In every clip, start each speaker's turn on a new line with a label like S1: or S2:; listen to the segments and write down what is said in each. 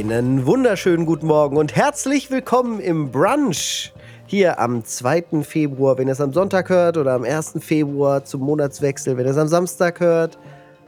S1: Einen wunderschönen guten Morgen und herzlich willkommen im Brunch. Hier am 2. Februar, wenn ihr es am Sonntag hört, oder am 1. Februar zum Monatswechsel, wenn ihr es am Samstag hört.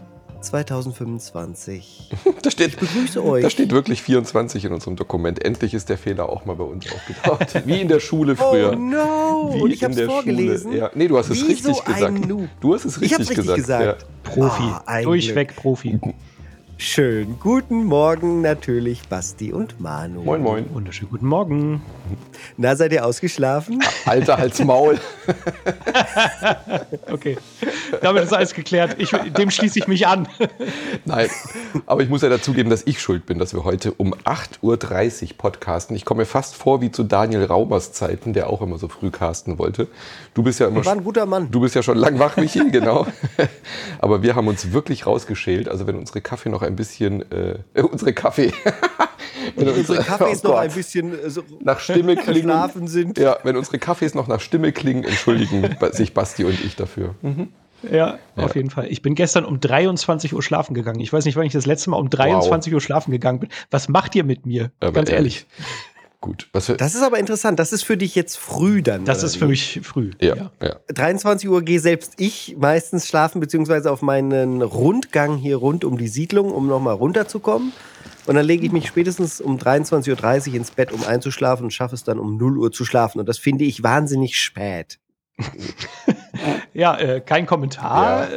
S1: 2025. Ich begrüße euch.
S2: Da steht wirklich 24 in unserem Dokument. Endlich ist der Fehler auch mal bei uns aufgetaucht. Wie in der Schule früher.
S1: Oh no!
S2: Wie
S1: und ich hab's vorgelesen.
S2: Ja. Nee, du hast es richtig
S1: so
S2: gesagt. Du hast es richtig gesagt. Ja.
S3: Profi. Durchweg Profi.
S1: Schön. Guten Morgen natürlich Basti und Manu.
S2: Moin, moin.
S3: Wunderschönen guten Morgen.
S1: Na, seid ihr ausgeschlafen?
S2: Alter, halt's Maul.
S3: Okay, damit ist alles geklärt. Dem schließe ich mich an.
S2: Nein, aber ich muss ja dazugeben, dass ich schuld bin, dass wir heute um 8.30 Uhr podcasten. Ich komme mir fast vor wie zu Daniel Raumers Zeiten, der auch immer so früh casten wollte. Du bist ja immer.
S1: War ein guter Mann.
S2: Du bist ja schon lang wach, Michi, genau. Aber wir haben uns wirklich rausgeschält. Also wenn unsere Kaffee noch ein bisschen, unsere Kaffees
S1: noch ein bisschen
S2: nach Stimme klingen.
S1: Verschlafen sind.
S2: Ja, wenn unsere Kaffees noch nach Stimme klingen, entschuldigen sich Basti und ich dafür.
S3: Ja, auf jeden Fall. Ich bin gestern um 23 Uhr schlafen gegangen. Ich weiß nicht, wann ich das letzte Mal um 23 Uhr schlafen gegangen bin. Was macht ihr mit mir?
S2: Aber
S3: ganz ehrlich.
S2: Gut.
S1: Das ist aber interessant. Das ist für dich jetzt früh dann.
S3: Das ist für mich früh.
S2: Ja.
S1: 23 Uhr gehe selbst ich meistens schlafen, beziehungsweise auf meinen Rundgang hier rund um die Siedlung, um nochmal runterzukommen. Und dann lege ich mich spätestens um 23.30 Uhr ins Bett, um einzuschlafen und schaffe es dann um 0 Uhr zu schlafen. Und das finde ich wahnsinnig spät.
S3: Ja, kein Kommentar.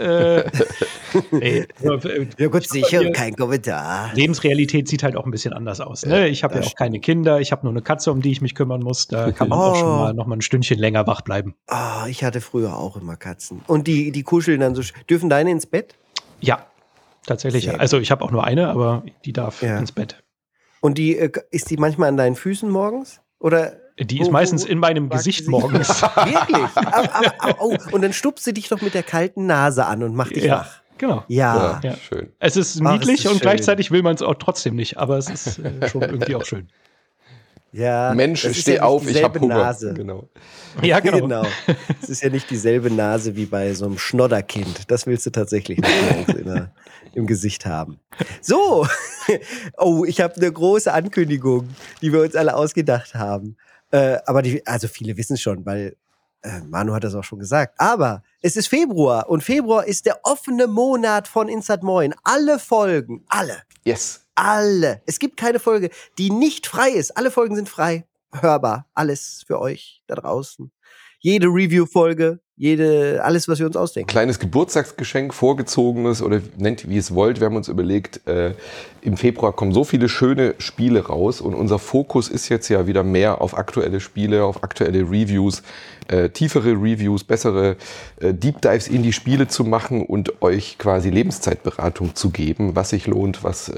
S1: Ja gut, sicher, kein Kommentar.
S3: Lebensrealität sieht halt auch ein bisschen anders aus. Ne? Ich habe ja auch keine Kinder, ich habe nur eine Katze, um die ich mich kümmern muss. Da kann man auch schon mal noch mal ein Stündchen länger wach bleiben.
S1: Oh, ich hatte früher auch immer Katzen. Und die kuscheln dann so. Dürfen deine ins Bett?
S3: Ja, tatsächlich. Also ich habe auch nur eine, aber die darf ins Bett.
S1: Und ist die manchmal an deinen Füßen morgens? Oder
S3: die ist meistens in meinem Gesicht morgens.
S1: Wirklich? Und dann stupst sie dich doch mit der kalten Nase an und macht dich wach.
S3: Genau.
S1: Ja.
S2: Schön.
S3: Es ist niedlich und gleichzeitig will man es auch trotzdem nicht, aber es ist schon irgendwie auch schön.
S1: Ja,
S2: Mensch, steh auf, ich hab Hunger.
S1: Nase.
S2: Genau.
S3: Ja, genau.
S1: Es ist ja nicht dieselbe Nase wie bei so einem Schnodderkind. Das willst du tatsächlich nicht im Gesicht haben. So, ich habe eine große Ankündigung, die wir uns alle ausgedacht haben. Aber viele wissen es schon, weil Manu hat das auch schon gesagt. Aber es ist Februar und Februar ist der offene Monat von Insert Moin. Alle Folgen, alle.
S2: Yes.
S1: Alle. Es gibt keine Folge, die nicht frei ist. Alle Folgen sind frei, hörbar. Alles für euch da draußen. Jede Review-Folge, alles, was wir uns ausdenken.
S2: Kleines Geburtstagsgeschenk, vorgezogenes oder nennt wie es wollt. Wir haben uns überlegt, im Februar kommen so viele schöne Spiele raus und unser Fokus ist jetzt ja wieder mehr auf aktuelle Spiele, auf aktuelle Reviews, tiefere Reviews, bessere Deep Dives in die Spiele zu machen und euch quasi Lebenszeitberatung zu geben, was sich lohnt,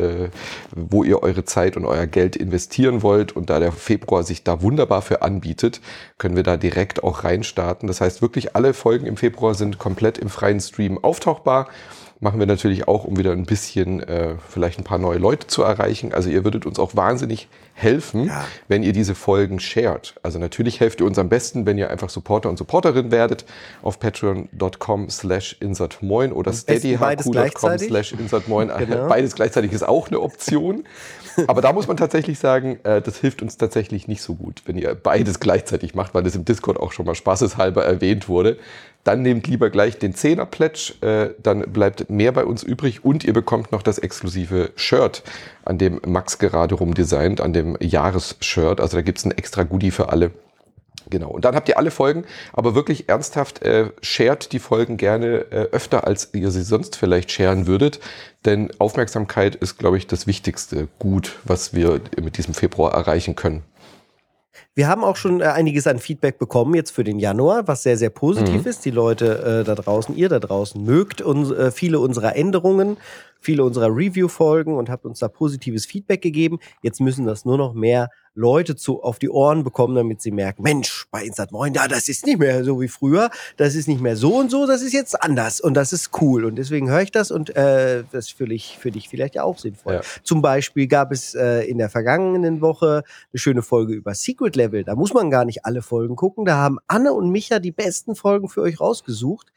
S2: wo ihr eure Zeit und euer Geld investieren wollt. Und da der Februar sich da wunderbar für anbietet, können wir da direkt auch reinstarten. Das heißt wirklich, alle Folgen im Februar sind komplett im freien Stream auftauchbar. Machen wir natürlich auch, um wieder ein bisschen vielleicht ein paar neue Leute zu erreichen. Also ihr würdet uns auch wahnsinnig helfen, wenn ihr diese Folgen shared. Also natürlich helft ihr uns am besten, wenn ihr einfach Supporter und Supporterin werdet auf patreon.com/insertmoin oder steadyhq.com/insertmoin. Genau. Beides gleichzeitig ist auch eine Option. Aber da muss man tatsächlich sagen, das hilft uns tatsächlich nicht so gut, wenn ihr beides gleichzeitig macht, weil das im Discord auch schon mal spaßeshalber erwähnt wurde. Dann nehmt lieber gleich den 10er-Pledge, dann bleibt mehr bei uns übrig und ihr bekommt noch das exklusive Shirt, an dem Max gerade rumdesignt, an dem Jahresshirt. Also da gibt's ein extra Goodie für alle. Genau. Und dann habt ihr alle Folgen, aber wirklich ernsthaft, shared die Folgen gerne öfter, als ihr sie sonst vielleicht sharen würdet. Denn Aufmerksamkeit ist, glaube ich, das wichtigste Gut, was wir mit diesem Februar erreichen können.
S1: Wir haben auch schon einiges an Feedback bekommen jetzt für den Januar, was sehr, sehr positiv ist. Die Leute da draußen, ihr da draußen, mögt viele unserer Änderungen, viele unserer Review-Folgen und habt uns da positives Feedback gegeben. Jetzt müssen das nur noch mehr Leute auf die Ohren bekommen, damit sie merken, Mensch, bei Insert Moin, das ist nicht mehr so wie früher, das ist nicht mehr so und so, das ist jetzt anders und das ist cool und deswegen höre ich das und das ist für dich vielleicht ja auch sinnvoll. Ja. Zum Beispiel gab es in der vergangenen Woche eine schöne Folge über Secret Level, da muss man gar nicht alle Folgen gucken, da haben Anne und Micha die besten Folgen für euch rausgesucht.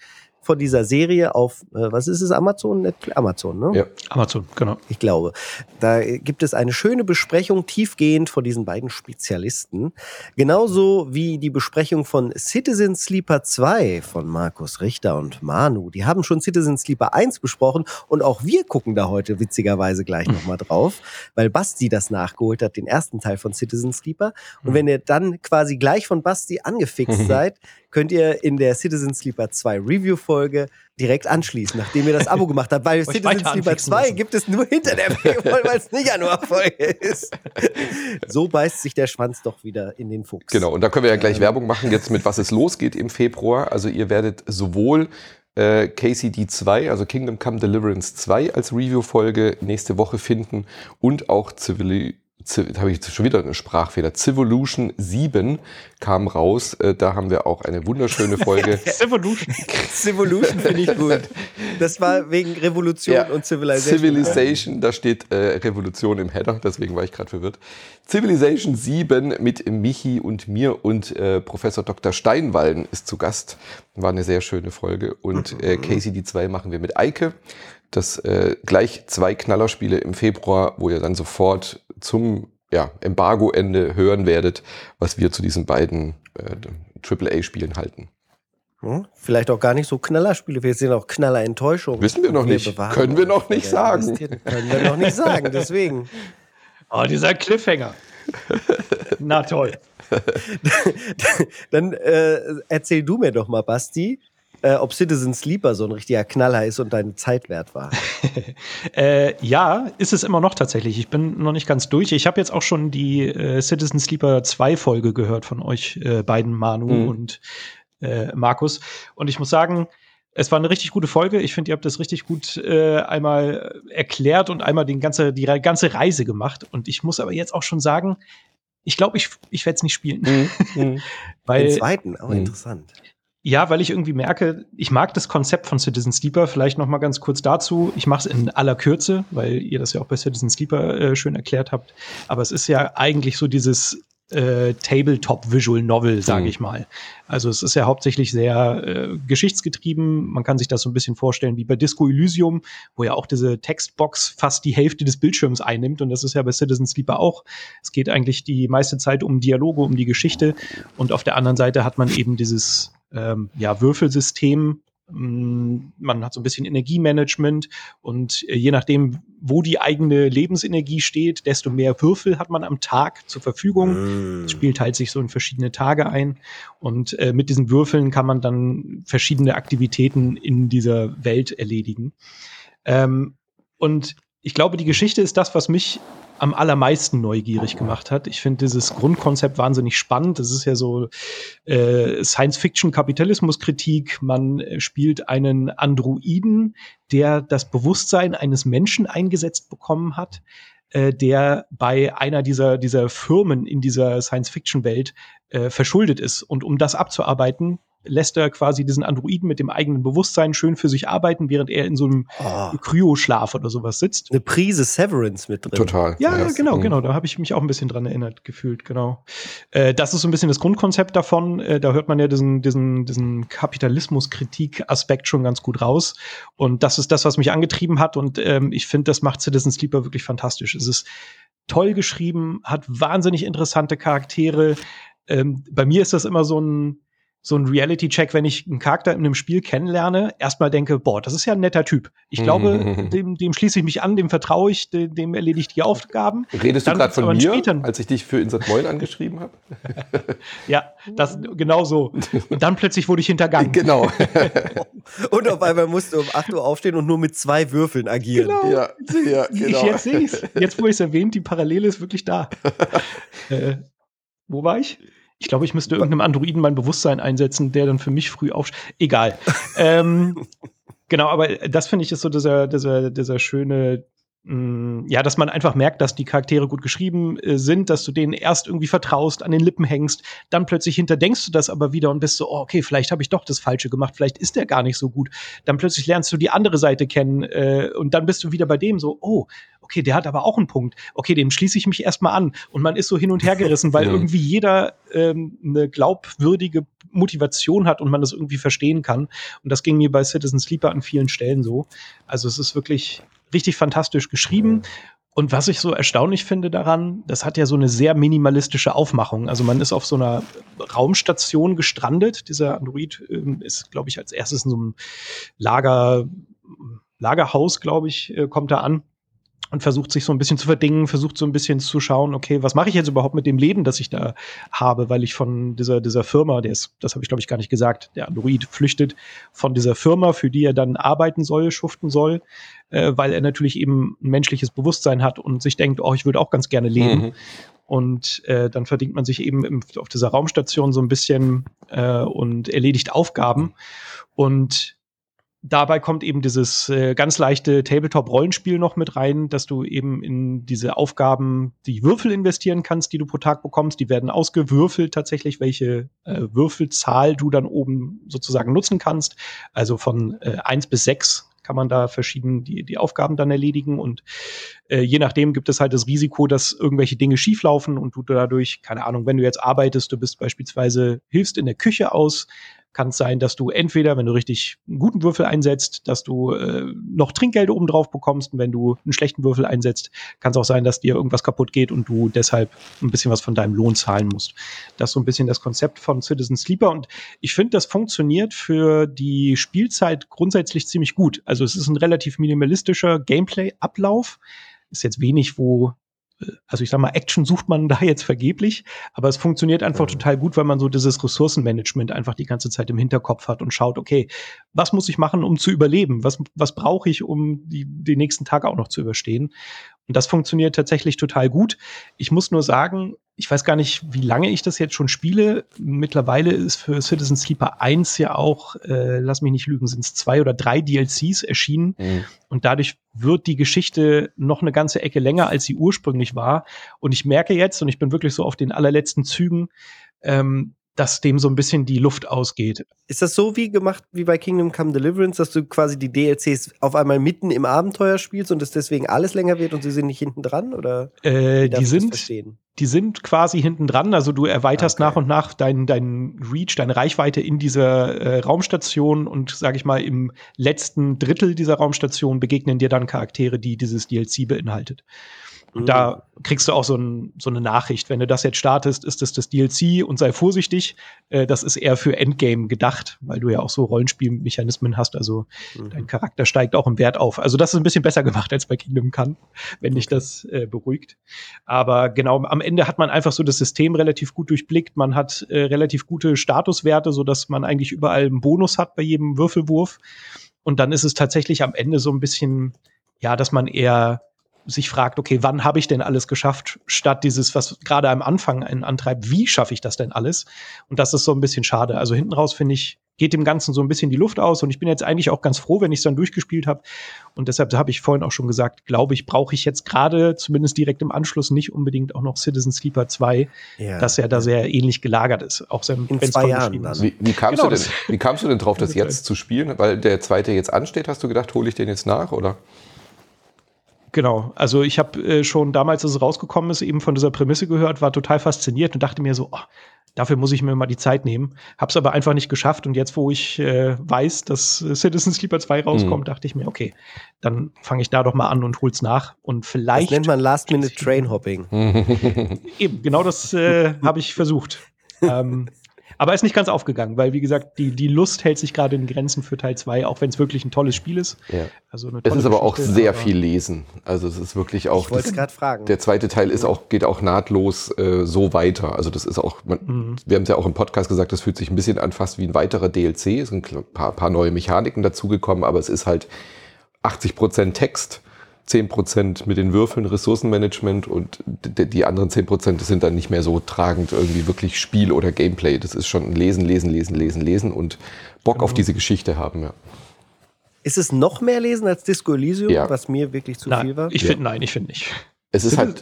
S1: von dieser Serie auf, was ist es, Amazon? Amazon, ne?
S3: Ja, Amazon, genau.
S1: Ich glaube. Da gibt es eine schöne Besprechung, tiefgehend von diesen beiden Spezialisten. Genauso wie die Besprechung von Citizen Sleeper 2 von Markus Richter und Manu. Die haben schon Citizen Sleeper 1 besprochen und auch wir gucken da heute witzigerweise gleich nochmal drauf, weil Basti das nachgeholt hat, den ersten Teil von Citizen Sleeper. Und wenn ihr dann quasi gleich von Basti angefixt seid, könnt ihr in der Citizen Sleeper 2 Review-Folge direkt anschließen, nachdem ihr das Abo gemacht habt, weil Citizen Sleeper 2 gibt es nur hinter der Paywall, weil es nicht Januarfolge ist. So beißt sich der Schwanz doch wieder in den Fuchs.
S2: Genau, und da können wir ja gleich Werbung machen, jetzt mit was es losgeht im Februar. Also ihr werdet sowohl KCD 2, also Kingdom Come Deliverance 2 als Review-Folge nächste Woche finden und auch habe ich schon wieder einen Sprachfehler. Civolution 7 kam raus. Da haben wir auch eine wunderschöne Folge.
S1: Civolution finde ich gut. Das war wegen Revolution und Civilization.
S2: Civilization, da steht Revolution im Header, deswegen war ich gerade verwirrt. Civilization 7 mit Michi und mir und Professor Dr. Steinwallen ist zu Gast. War eine sehr schöne Folge. Und KCD 2 machen wir mit Eike. Das gleich 2 Knallerspiele im Februar, wo ihr dann sofort zum Embargo-Ende hören werdet, was wir zu diesen beiden AAA-Spielen halten.
S1: Vielleicht auch gar nicht so Knallerspiele, wir sehen auch Knallerenttäuschungen.
S2: Wissen wir noch nicht. Können wir noch nicht sagen.
S1: Können wir noch nicht sagen, deswegen.
S3: Oh, dieser Cliffhanger. Na toll.
S1: Dann erzähl du mir doch mal, Basti, ob Citizen Sleeper so ein richtiger Knaller ist und deine Zeit wert war.
S3: Ja, ist es immer noch tatsächlich. Ich bin noch nicht ganz durch. Ich habe jetzt auch schon die Citizen Sleeper 2 Folge gehört von euch beiden, Manu und Markus. Und ich muss sagen, es war eine richtig gute Folge. Ich finde, ihr habt das richtig gut einmal erklärt und einmal die ganze Reise gemacht. Und ich muss aber jetzt auch schon sagen, ich glaube, ich werde es nicht spielen.
S1: Weil, den zweiten, auch interessant.
S3: Ja, weil ich irgendwie merke, ich mag das Konzept von Citizen Sleeper. Vielleicht noch mal ganz kurz dazu. Ich mache es in aller Kürze, weil ihr das ja auch bei Citizen Sleeper schön erklärt habt. Aber es ist ja eigentlich so dieses Tabletop Visual Novel, sage ich mal. Also es ist ja hauptsächlich sehr geschichtsgetrieben. Man kann sich das so ein bisschen vorstellen wie bei Disco Elysium, wo ja auch diese Textbox fast die Hälfte des Bildschirms einnimmt. Und das ist ja bei Citizen Sleeper auch. Es geht eigentlich die meiste Zeit um Dialoge, um die Geschichte. Und auf der anderen Seite hat man eben dieses Würfelsystem. Man hat so ein bisschen Energiemanagement und je nachdem, wo die eigene Lebensenergie steht, desto mehr Würfel hat man am Tag zur Verfügung. Das Spiel teilt sich so in verschiedene Tage ein und mit diesen Würfeln kann man dann verschiedene Aktivitäten in dieser Welt erledigen. Und ich glaube, die Geschichte ist das, was mich am allermeisten neugierig gemacht hat. Ich finde dieses Grundkonzept wahnsinnig spannend. Das ist ja so Science-Fiction-Kapitalismus-Kritik. Man spielt einen Androiden, der das Bewusstsein eines Menschen eingesetzt bekommen hat, der bei einer dieser Firmen in dieser Science-Fiction-Welt verschuldet ist. Und um das abzuarbeiten, lässt er quasi diesen Androiden mit dem eigenen Bewusstsein schön für sich arbeiten, während er in so einem Kryoschlaf oder sowas sitzt.
S1: Eine Prise Severance mit drin.
S2: Total.
S3: Ja, genau. Da habe ich mich auch ein bisschen dran erinnert, gefühlt, genau. Das ist so ein bisschen das Grundkonzept davon. Da hört man ja diesen Kapitalismus-Kritik-Aspekt schon ganz gut raus. Und das ist das, was mich angetrieben hat. Und ich finde, das macht Citizen Sleeper wirklich fantastisch. Es ist toll geschrieben, hat wahnsinnig interessante Charaktere. Bei mir ist das immer so ein Reality-Check, wenn ich einen Charakter in einem Spiel kennenlerne, erstmal denke, boah, das ist ja ein netter Typ. Ich glaube, dem schließe ich mich an, dem vertraue ich, dem erledige ich die Aufgaben.
S2: Redest du gerade von mir, als ich dich für Insert Moin angeschrieben habe?
S3: Ja, das genau so. Und dann plötzlich wurde ich hintergangen.
S2: Genau.
S1: Und auf einmal musst du um 8 Uhr aufstehen und nur mit 2 Würfeln agieren.
S2: Genau. Ja, genau.
S3: Jetzt sehe ich es. Jetzt, wo ich es erwähnt, die Parallele ist wirklich da. Wo war ich? Ich glaube, ich müsste irgendeinem Androiden mein Bewusstsein einsetzen, der dann für mich früh aufsteht. Egal. Genau, aber das finde ich ist so dieser schöne dass man einfach merkt, dass die Charaktere gut geschrieben sind, dass du denen erst irgendwie vertraust, an den Lippen hängst, dann plötzlich hinterdenkst du das aber wieder und bist so, oh, okay, vielleicht habe ich doch das Falsche gemacht, vielleicht ist der gar nicht so gut. Dann plötzlich lernst du die andere Seite kennen und dann bist du wieder bei dem so, oh, okay, der hat aber auch einen Punkt. Okay, dem schließe ich mich erstmal an. Und man ist so hin und her gerissen, weil irgendwie jeder eine glaubwürdige Motivation hat und man das irgendwie verstehen kann. Und das ging mir bei Citizen Sleeper an vielen Stellen so. Also es ist wirklich richtig fantastisch geschrieben. Und was ich so erstaunlich finde daran, das hat ja so eine sehr minimalistische Aufmachung. Also man ist auf so einer Raumstation gestrandet. Dieser Android ist, glaube ich, als erstes in so einem Lagerhaus, glaube ich, kommt er an und versucht sich so ein bisschen zu verdingen, versucht so ein bisschen zu schauen, okay, was mache ich jetzt überhaupt mit dem Leben, das ich da habe, weil ich von dieser Firma, das habe ich glaube ich gar nicht gesagt, der Android flüchtet von dieser Firma, für die er dann arbeiten soll, schuften soll, weil er natürlich eben ein menschliches Bewusstsein hat und sich denkt, oh, ich würde auch ganz gerne leben. Und dann verdingt man sich eben auf dieser Raumstation so ein bisschen und erledigt Aufgaben. Und dabei kommt eben dieses ganz leichte Tabletop-Rollenspiel noch mit rein, dass du eben in diese Aufgaben die Würfel investieren kannst, die du pro Tag bekommst. Die werden ausgewürfelt tatsächlich, welche Würfelzahl du dann oben sozusagen nutzen kannst. Also von 1 bis 6 kann man da verschieden die Aufgaben dann erledigen. Und je nachdem gibt es halt das Risiko, dass irgendwelche Dinge schieflaufen und du dadurch, keine Ahnung, wenn du jetzt arbeitest, du bist beispielsweise, hilfst in der Küche aus, kann es sein, dass du entweder, wenn du richtig einen guten Würfel einsetzt, dass du noch Trinkgeld oben drauf bekommst, und wenn du einen schlechten Würfel einsetzt, kann es auch sein, dass dir irgendwas kaputt geht und du deshalb ein bisschen was von deinem Lohn zahlen musst. Das ist so ein bisschen das Konzept von Citizen Sleeper und ich finde, das funktioniert für die Spielzeit grundsätzlich ziemlich gut. Also es ist ein relativ minimalistischer Gameplay-Ablauf. Ist jetzt wenig, also ich sag mal, Action sucht man da jetzt vergeblich, aber es funktioniert einfach total gut, weil man so dieses Ressourcenmanagement einfach die ganze Zeit im Hinterkopf hat und schaut, okay, was muss ich machen, um zu überleben? Was brauche ich, um die nächsten Tage auch noch zu überstehen? Und das funktioniert tatsächlich total gut. Ich muss nur sagen, ich weiß gar nicht, wie lange ich das jetzt schon spiele. Mittlerweile ist für Citizen Sleeper 1 ja auch, lass mich nicht lügen, sind es 2 oder 3 DLCs erschienen. Und dadurch wird die Geschichte noch eine ganze Ecke länger, als sie ursprünglich war. Und ich merke jetzt, und ich bin wirklich so auf den allerletzten Zügen, dass dem so ein bisschen die Luft ausgeht.
S1: Ist das so wie gemacht wie bei Kingdom Come Deliverance, dass du quasi die DLCs auf einmal mitten im Abenteuer spielst und es deswegen alles länger wird und sie sind nicht hinten dran? Oder
S3: die sind quasi hinten dran. Also du erweiterst nach und nach deinen Reach, deine Reichweite in dieser Raumstation und, sage ich mal, im letzten Drittel dieser Raumstation begegnen dir dann Charaktere, die dieses DLC beinhaltet. Und da kriegst du auch so eine Nachricht. Wenn du das jetzt startest, ist das DLC und sei vorsichtig. Das ist eher für Endgame gedacht, weil du ja auch so Rollenspielmechanismen hast. Also dein Charakter steigt auch im Wert auf. Also das ist ein bisschen besser gemacht als bei Kingdom Come, wenn dich das beruhigt. Aber genau, am Ende hat man einfach so das System relativ gut durchblickt. Man hat relativ gute Statuswerte, sodass man eigentlich überall einen Bonus hat bei jedem Würfelwurf. Und dann ist es tatsächlich am Ende so ein bisschen, ja, dass man eher sich fragt, okay, wann habe ich denn alles geschafft, statt dieses, was gerade am Anfang einen antreibt, wie schaffe ich das denn alles? Und das ist so ein bisschen schade. Also hinten raus, finde ich, geht dem Ganzen so ein bisschen die Luft aus und ich bin jetzt eigentlich auch ganz froh, wenn ich es dann durchgespielt habe. Und deshalb habe ich vorhin auch schon gesagt, glaube ich, brauche ich jetzt gerade, zumindest direkt im Anschluss, nicht unbedingt auch noch Citizen Sleeper 2, das ja da sehr ähnlich gelagert ist. Auch
S1: in 2 Jahren dann.
S2: Wie kamst du denn drauf, das jetzt zu spielen? Weil der zweite jetzt ansteht, hast du gedacht, hole ich den jetzt nach, oder?
S3: Genau, also ich habe schon damals, als es rausgekommen ist, eben von dieser Prämisse gehört, war total fasziniert und dachte mir so, dafür muss ich mir mal die Zeit nehmen. Hab's aber einfach nicht geschafft und jetzt, wo ich weiß, dass Citizen Sleeper 2 rauskommt, dachte ich mir, okay, dann fange ich da doch mal an und hol's nach und vielleicht.
S1: Das nennt man Last-Minute-Train-Hopping.
S3: Eben, genau das habe ich versucht. Aber ist nicht ganz aufgegangen, weil, wie gesagt, die Lust hält sich gerade in Grenzen für Teil 2, auch wenn es wirklich ein tolles Spiel ist.
S2: Ja.
S3: Also eine
S2: tolle
S3: tolle
S2: es ist aber
S3: Geschichte,
S2: auch sehr viel Lesen. Also es ist wirklich auch.
S1: Ich wollte es gerade fragen.
S2: Der zweite Teil geht auch nahtlos so weiter. Also das ist auch, wir haben es ja auch im Podcast gesagt, das fühlt sich ein bisschen an fast wie ein weiterer DLC. Es sind ein paar neue Mechaniken dazugekommen, aber es ist halt 80% Text, 10% mit den Würfeln, Ressourcenmanagement und die anderen 10% sind dann nicht mehr so tragend irgendwie wirklich Spiel oder Gameplay. Das ist schon Lesen und Bock auf diese Geschichte haben, ja.
S1: Ist es noch mehr lesen als Disco Elysium, was mir wirklich zu viel war?
S3: Ich finde nicht.
S2: Es ist halt...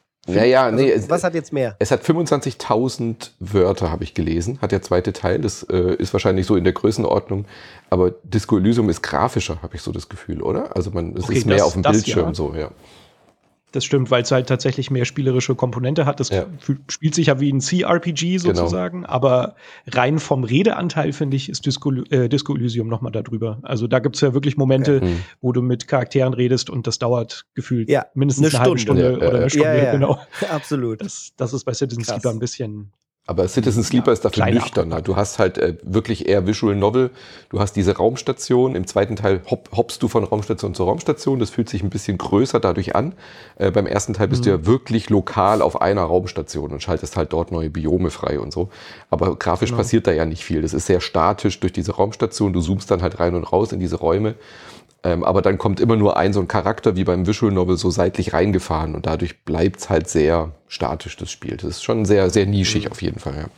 S1: was hat jetzt mehr?
S2: Es hat 25.000 Wörter, habe ich gelesen, hat der zweite Teil. Das ist wahrscheinlich so in der Größenordnung. Aber Disco Elysium ist grafischer, habe ich so das Gefühl, oder? Also es ist mehr auf dem Bildschirm so, ja.
S3: Das stimmt, weil es halt tatsächlich mehr spielerische Komponente hat. Das spielt sich ja wie ein CRPG sozusagen, aber rein vom Redeanteil, finde ich, ist Disco Elysium noch mal da drüber. Also da gibt es ja wirklich Momente, wo du mit Charakteren redest und das dauert gefühlt mindestens eine halbe Stunde oder eine Stunde. Genau.
S1: Absolut.
S3: Das ist bei Citizen Sleeper ein bisschen...
S2: Aber Citizen Sleeper ist dafür nüchterner. Du hast halt wirklich eher Visual Novel. Du hast diese Raumstation. Im zweiten Teil hoppst du von Raumstation zu Raumstation. Das fühlt sich ein bisschen größer dadurch an. Beim ersten Teil bist du ja wirklich lokal auf einer Raumstation und schaltest halt dort neue Biome frei und so. Aber grafisch passiert da ja nicht viel. Das ist sehr statisch durch diese Raumstation. Du zoomst dann halt rein und raus in diese Räume. Aber dann kommt immer nur so ein Charakter wie beim Visual Novel so seitlich reingefahren und dadurch bleibt es halt sehr statisch, das Spiel. Das ist schon sehr, sehr nischig auf jeden Fall, ja.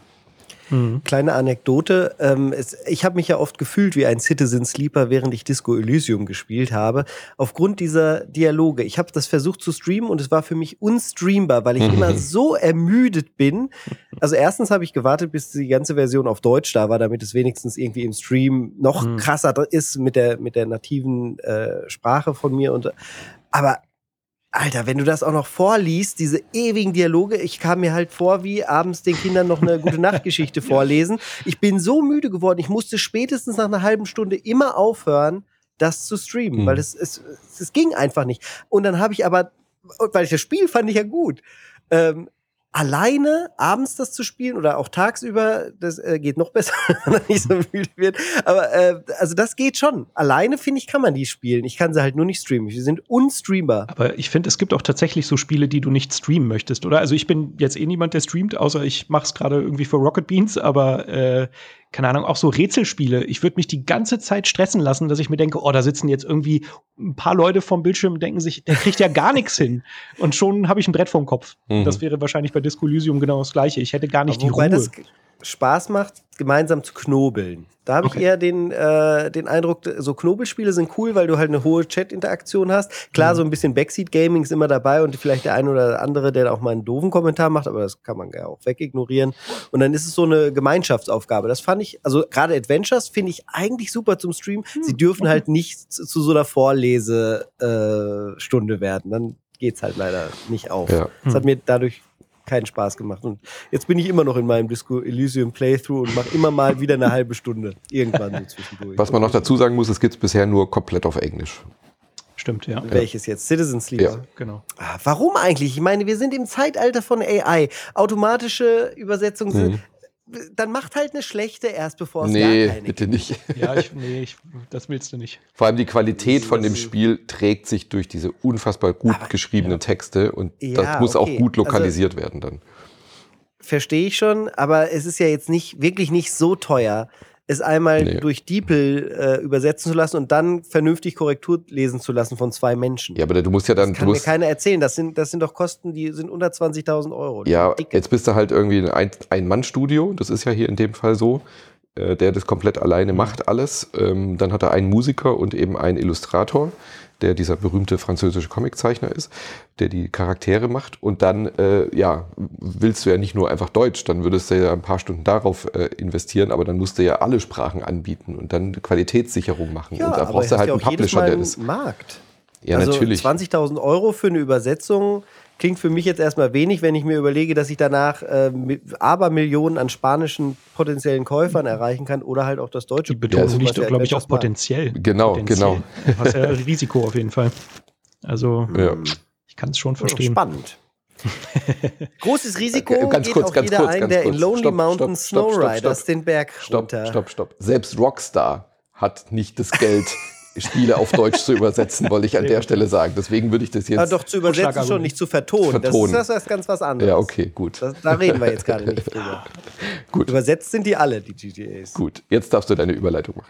S1: Kleine Anekdote. Ich habe mich ja oft gefühlt wie ein Citizen Sleeper, während ich Disco Elysium gespielt habe. Aufgrund dieser Dialoge. Ich habe das versucht zu streamen und es war für mich unstreambar, weil ich immer so ermüdet bin. Also erstens habe ich gewartet, bis die ganze Version auf Deutsch da war, damit es wenigstens irgendwie im Stream noch krasser ist mit der nativen Sprache von mir. Aber Alter, wenn du das auch noch vorliest, diese ewigen Dialoge, ich kam mir halt vor, wie abends den Kindern noch eine Gute-Nacht-Geschichte vorlesen. Ich bin so müde geworden, ich musste spätestens nach einer halben Stunde immer aufhören, das zu streamen, weil es ging einfach nicht. Und dann habe ich aber, weil ich das Spiel fand ich ja gut, alleine abends das zu spielen oder auch tagsüber, das geht noch besser, wenn man nicht so müde wird. Aber also das geht schon. Alleine, finde ich, kann man die spielen. Ich kann sie halt nur nicht streamen. Sie sind unstreambar.
S3: Aber ich finde, es gibt auch tatsächlich so Spiele, die du nicht streamen möchtest, oder? Also ich bin jetzt niemand, der streamt, außer ich mache es gerade irgendwie für Rocket Beans, aber keine Ahnung, auch so Rätselspiele. Ich würde mich die ganze Zeit stressen lassen, dass ich mir denke, da sitzen jetzt irgendwie ein paar Leute vorm Bildschirm und denken sich, der kriegt ja gar nichts hin. Und schon habe ich ein Brett vorm Kopf. Das wäre wahrscheinlich bei Disco Elysium genau das Gleiche. Ich hätte gar nicht die Ruhe.
S1: Wobei das Spaß macht, gemeinsam zu knobeln. Da habe ich eher den Eindruck, so Knobelspiele sind cool, weil du halt eine hohe Chat-Interaktion hast. Klar, so ein bisschen Backseat-Gaming ist immer dabei und vielleicht der ein oder andere, der auch mal einen doofen Kommentar macht, aber das kann man ja auch wegignorieren. Und dann ist es so eine Gemeinschaftsaufgabe. Das fand ich, also gerade Adventures finde ich eigentlich super zum Stream. Sie dürfen halt nicht zu so einer Vorlesestunde werden. Dann geht's halt leider nicht auf. Ja. Das hat mir dadurch keinen Spaß gemacht. Und jetzt bin ich immer noch in meinem Disco Elysium Playthrough und mache immer mal wieder eine halbe Stunde. Irgendwann so zwischendurch.
S2: Was man noch dazu sagen muss, es gibt es bisher nur komplett auf Englisch.
S3: Stimmt, ja.
S1: Welches jetzt? Citizen Sleeper?
S2: Ja,
S3: genau.
S1: Warum eigentlich? Ich meine, wir sind im Zeitalter von AI. Automatische Übersetzungen sind... Dann macht halt eine schlechte erst, bevor es gar keine gibt.
S2: Nee, bitte nicht.
S3: Ja, das willst du nicht.
S2: Vor allem die Qualität von dem Spiel trägt sich durch diese unfassbar gut geschriebenen Texte und das muss auch gut lokalisiert werden dann.
S1: Verstehe ich schon, aber es ist ja jetzt wirklich nicht so teuer, es einmal durch DeepL übersetzen zu lassen und dann vernünftig Korrektur lesen zu lassen von 2 Menschen.
S2: Ja, aber du musst ja dann...
S1: Das kann mir keiner erzählen. Das sind doch Kosten, die sind unter 20.000 Euro.
S2: Ja, jetzt bist du halt irgendwie ein Ein-Mann-Studio. Das ist ja hier in dem Fall so. Der das komplett alleine macht alles. Dann hat er einen Musiker und eben einen Illustrator, der dieser berühmte französische Comiczeichner ist, der die Charaktere macht. Und dann, willst du ja nicht nur einfach Deutsch, dann würdest du ja ein paar Stunden darauf investieren, aber dann musst du ja alle Sprachen anbieten und dann Qualitätssicherung machen.
S1: Ja,
S2: und da brauchst du halt einen Publisher, der das...
S1: Markt.
S2: Ja,
S1: also
S2: natürlich.
S1: 20.000 Euro für eine Übersetzung klingt für mich jetzt erstmal wenig, wenn ich mir überlege, dass ich danach Abermillionen an spanischen potenziellen Käufern erreichen kann oder halt auch das deutsche.
S3: Die Betonung liegt, glaube ich, auch potenziell.
S2: Genau.
S3: Du hast ja Risiko auf jeden Fall. Also, ich kann es schon verstehen.
S1: Spannend. Großes Risiko geht auch jeder ein, der in Lonely Mountain Snowriders den Berg runter.
S2: Stopp. Selbst Rockstar hat nicht das Geld, Spiele auf Deutsch zu übersetzen, wollte ich an der Stelle sagen. Deswegen würde ich das jetzt...
S1: doch zu übersetzen schon, nicht zu vertonen. Das ist ganz was anderes.
S2: Ja, okay, gut.
S1: Da reden wir jetzt gerade nicht drüber.
S2: Gut.
S1: Übersetzt sind die alle, die GTAs.
S2: Gut, jetzt darfst du deine Überleitung machen.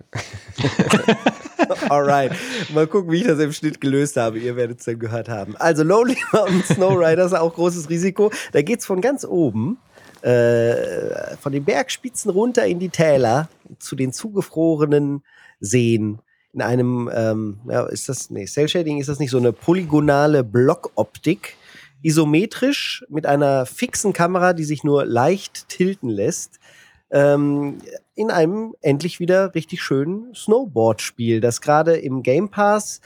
S1: Alright. Mal gucken, wie ich das im Schnitt gelöst habe. Ihr werdet es dann gehört haben. Also Lonely Mountain Snowriders, auch großes Risiko. Da geht es von ganz oben, von den Bergspitzen runter in die Täler, zu den zugefrorenen Seen in einem, Cell Shading ist das nicht, so eine polygonale Blockoptik, isometrisch mit einer fixen Kamera, die sich nur leicht tilten lässt, in einem endlich wieder richtig schönen Snowboard-Spiel, das gerade im Game Pass,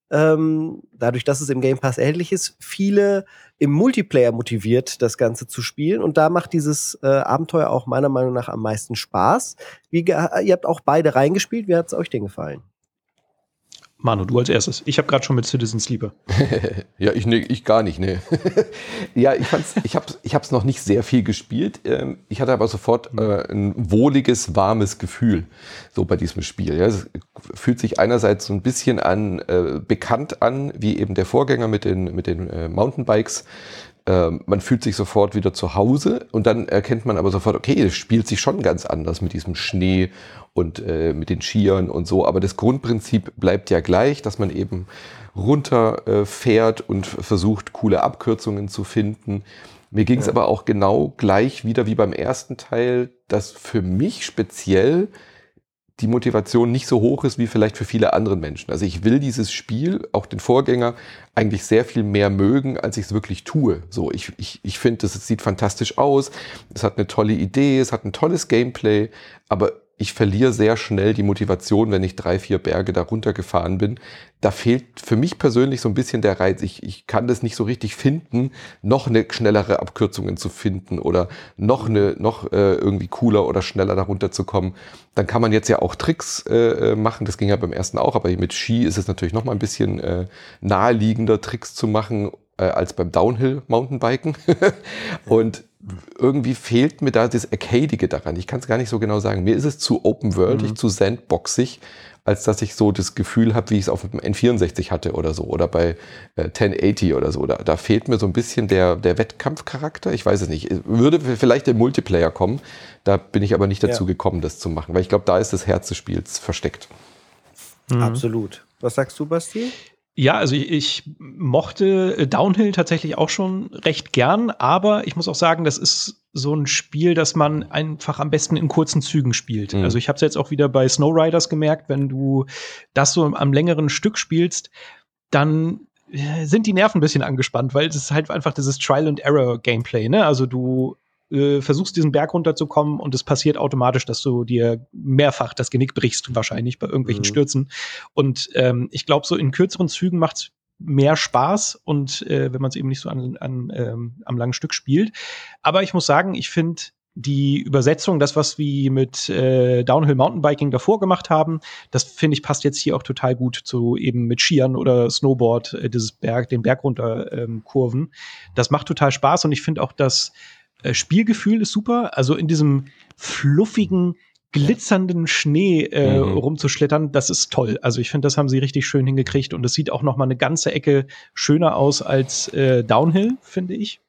S1: dadurch, dass es im Game Pass erhältlich ist, viele im Multiplayer motiviert, das Ganze zu spielen. Und da macht dieses Abenteuer auch meiner Meinung nach am meisten Spaß. Ihr habt auch beide reingespielt. Wie hat es euch denn gefallen?
S3: Manu, du als erstes. Ich habe gerade schon mit Citizen Sleeper.
S2: Ja, ich gar nicht, ne. Ja, ich hab's noch nicht sehr viel gespielt. Ich hatte aber sofort ein wohliges, warmes Gefühl so bei diesem Spiel. Ja, es fühlt sich einerseits so ein bisschen bekannt an, wie eben der Vorgänger mit den Mountainbikes. Man fühlt sich sofort wieder zu Hause und dann erkennt man aber sofort, okay, es spielt sich schon ganz anders mit diesem Schnee und mit den Skiern und so. Aber das Grundprinzip bleibt ja gleich, dass man eben runterfährt und versucht, coole Abkürzungen zu finden. Mir ging es aber auch genau gleich wieder wie beim ersten Teil, dass für mich speziell die Motivation nicht so hoch ist wie vielleicht für viele andere Menschen. Also ich will dieses Spiel, auch den Vorgänger, eigentlich sehr viel mehr mögen, als ich es wirklich tue. So, ich finde, es sieht fantastisch aus, es hat eine tolle Idee, es hat ein tolles Gameplay, aber ich verliere sehr schnell die Motivation, wenn ich 3-4 Berge da runtergefahren bin. Da fehlt für mich persönlich so ein bisschen der Reiz. Ich kann das nicht so richtig finden, noch eine schnellere Abkürzungen zu finden oder noch irgendwie cooler oder schneller da runterzukommen. Dann kann man jetzt ja auch Tricks machen. Das ging ja beim ersten auch, aber mit Ski ist es natürlich noch mal ein bisschen naheliegender, Tricks zu machen als beim Downhill-Mountainbiken. Und irgendwie fehlt mir da das Arcadige daran. Ich kann es gar nicht so genau sagen. Mir ist es zu open-worldig, zu sandboxig, als dass ich so das Gefühl habe, wie ich es auf dem N64 hatte oder so. Oder bei 1080 oder so. Da fehlt mir so ein bisschen der Wettkampfcharakter. Ich weiß es nicht. Würde vielleicht der Multiplayer kommen. Da bin ich aber nicht dazu gekommen, das zu machen. Weil ich glaube, da ist das Herz des Spiels versteckt.
S1: Absolut. Was sagst du, Basti?
S3: Ja, also ich mochte Downhill tatsächlich auch schon recht gern, aber ich muss auch sagen, das ist so ein Spiel, das man einfach am besten in kurzen Zügen spielt. Also ich habe es jetzt auch wieder bei SnowRiders gemerkt, wenn du das so am längeren Stück spielst, dann sind die Nerven ein bisschen angespannt, weil es ist halt einfach dieses Trial-and-Error-Gameplay, ne? Also du versuchst diesen Berg runterzukommen und es passiert automatisch, dass du dir mehrfach das Genick brichst, wahrscheinlich bei irgendwelchen Stürzen. Und ich glaube, so in kürzeren Zügen macht's mehr Spaß und wenn man es eben nicht so am langen Stück spielt. Aber ich muss sagen, ich finde die Übersetzung, das, was wir mit Downhill Mountainbiking davor gemacht haben, das finde ich passt jetzt hier auch total gut zu eben mit Skiern oder Snowboard, den Berg runter Kurven. Das macht total Spaß und ich finde auch, das Spielgefühl ist super. Also in diesem fluffigen, glitzernden Schnee rumzuschlittern, das ist toll. Also ich finde, das haben sie richtig schön hingekriegt und es sieht auch noch mal eine ganze Ecke schöner aus als Downhill, finde ich.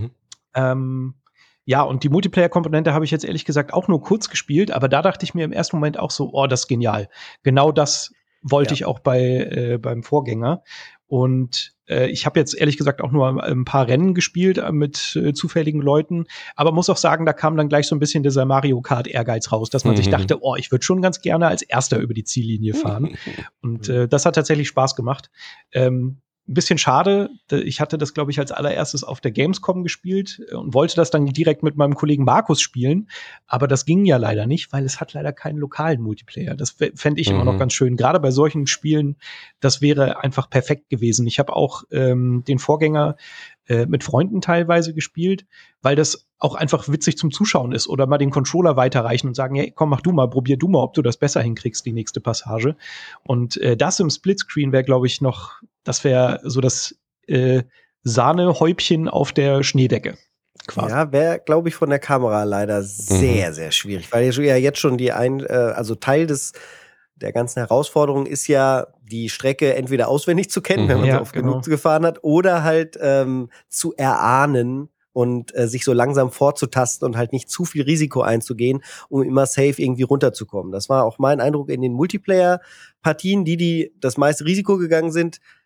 S3: Ja, und die Multiplayer-Komponente habe ich jetzt ehrlich gesagt auch nur kurz gespielt, aber da dachte ich mir im ersten Moment auch so, oh, das ist genial. Genau das wollte ich auch beim Vorgänger. Und ich habe jetzt ehrlich gesagt auch nur ein paar Rennen gespielt mit zufälligen Leuten, aber muss auch sagen, da kam dann gleich so ein bisschen dieser Mario Kart Ehrgeiz raus, dass man sich dachte, oh, ich würde schon ganz gerne als Erster über die Ziellinie fahren. Und das hat tatsächlich Spaß gemacht. Ein bisschen schade, ich hatte das, glaube ich, als allererstes auf der Gamescom gespielt und wollte das dann direkt mit meinem Kollegen Markus spielen, aber das ging ja leider nicht, weil es hat leider keinen lokalen Multiplayer. Das fände ich immer noch ganz schön. Gerade bei solchen Spielen, das wäre einfach perfekt gewesen. Ich habe auch den Vorgänger mit Freunden teilweise gespielt, weil das auch einfach witzig zum Zuschauen ist oder mal den Controller weiterreichen und sagen, hey, komm, mach du mal, probier du mal, ob du das besser hinkriegst, die nächste Passage. Und das im Splitscreen wäre, glaube ich, das wäre so das Sahnehäubchen auf der Schneedecke. Quasi.
S1: Ja, wäre, glaube ich, von der Kamera leider sehr, sehr schwierig, weil ja jetzt schon also Teil der ganzen Herausforderung ist ja, die Strecke entweder auswendig zu kennen, wenn man sie oft genug gefahren hat, oder halt zu erahnen und sich so langsam vorzutasten und halt nicht zu viel Risiko einzugehen, um immer safe irgendwie runterzukommen. Das war auch mein Eindruck in den Multiplayer-Partien, die das meiste Risiko gegangen sind,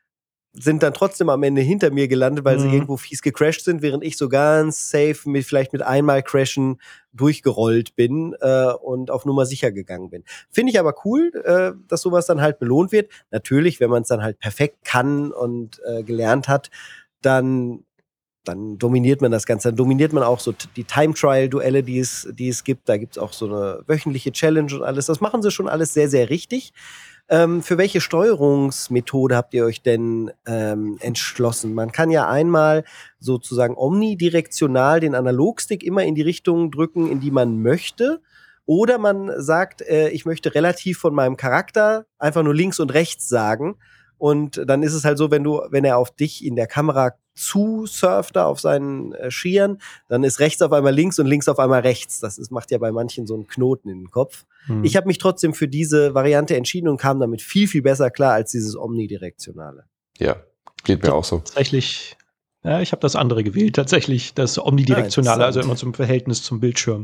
S1: sind dann trotzdem am Ende hinter mir gelandet, weil sie irgendwo fies gecrashed sind, während ich so ganz safe vielleicht mit einmal Crashen durchgerollt bin und auf Nummer sicher gegangen bin. Finde ich aber cool, dass sowas dann halt belohnt wird. Natürlich, wenn man es dann halt perfekt kann und gelernt hat, dann dominiert man das Ganze. Dann dominiert man auch so die Time-Trial-Duelle, die es gibt. Da gibt es auch so eine wöchentliche Challenge und alles. Das machen sie schon alles sehr, sehr richtig. Für welche Steuerungsmethode habt ihr euch denn entschlossen? Man kann ja einmal sozusagen omnidirektional den Analogstick immer in die Richtung drücken, in die man möchte. Oder man sagt, ich möchte relativ von meinem Charakter einfach nur links und rechts sagen. Und dann ist es halt so, wenn er auf dich in der Kamera zusurft da auf seinen Skiern, dann ist rechts auf einmal links und links auf einmal rechts. Macht ja bei manchen so einen Knoten in den Kopf. Ich habe mich trotzdem für diese Variante entschieden und kam damit viel, viel besser klar als dieses Omnidirektionale.
S2: Ja, geht mir auch so.
S3: Tatsächlich, ja, ich habe das andere gewählt. Tatsächlich das Omnidirektionale, also immer zum Verhältnis zum Bildschirm.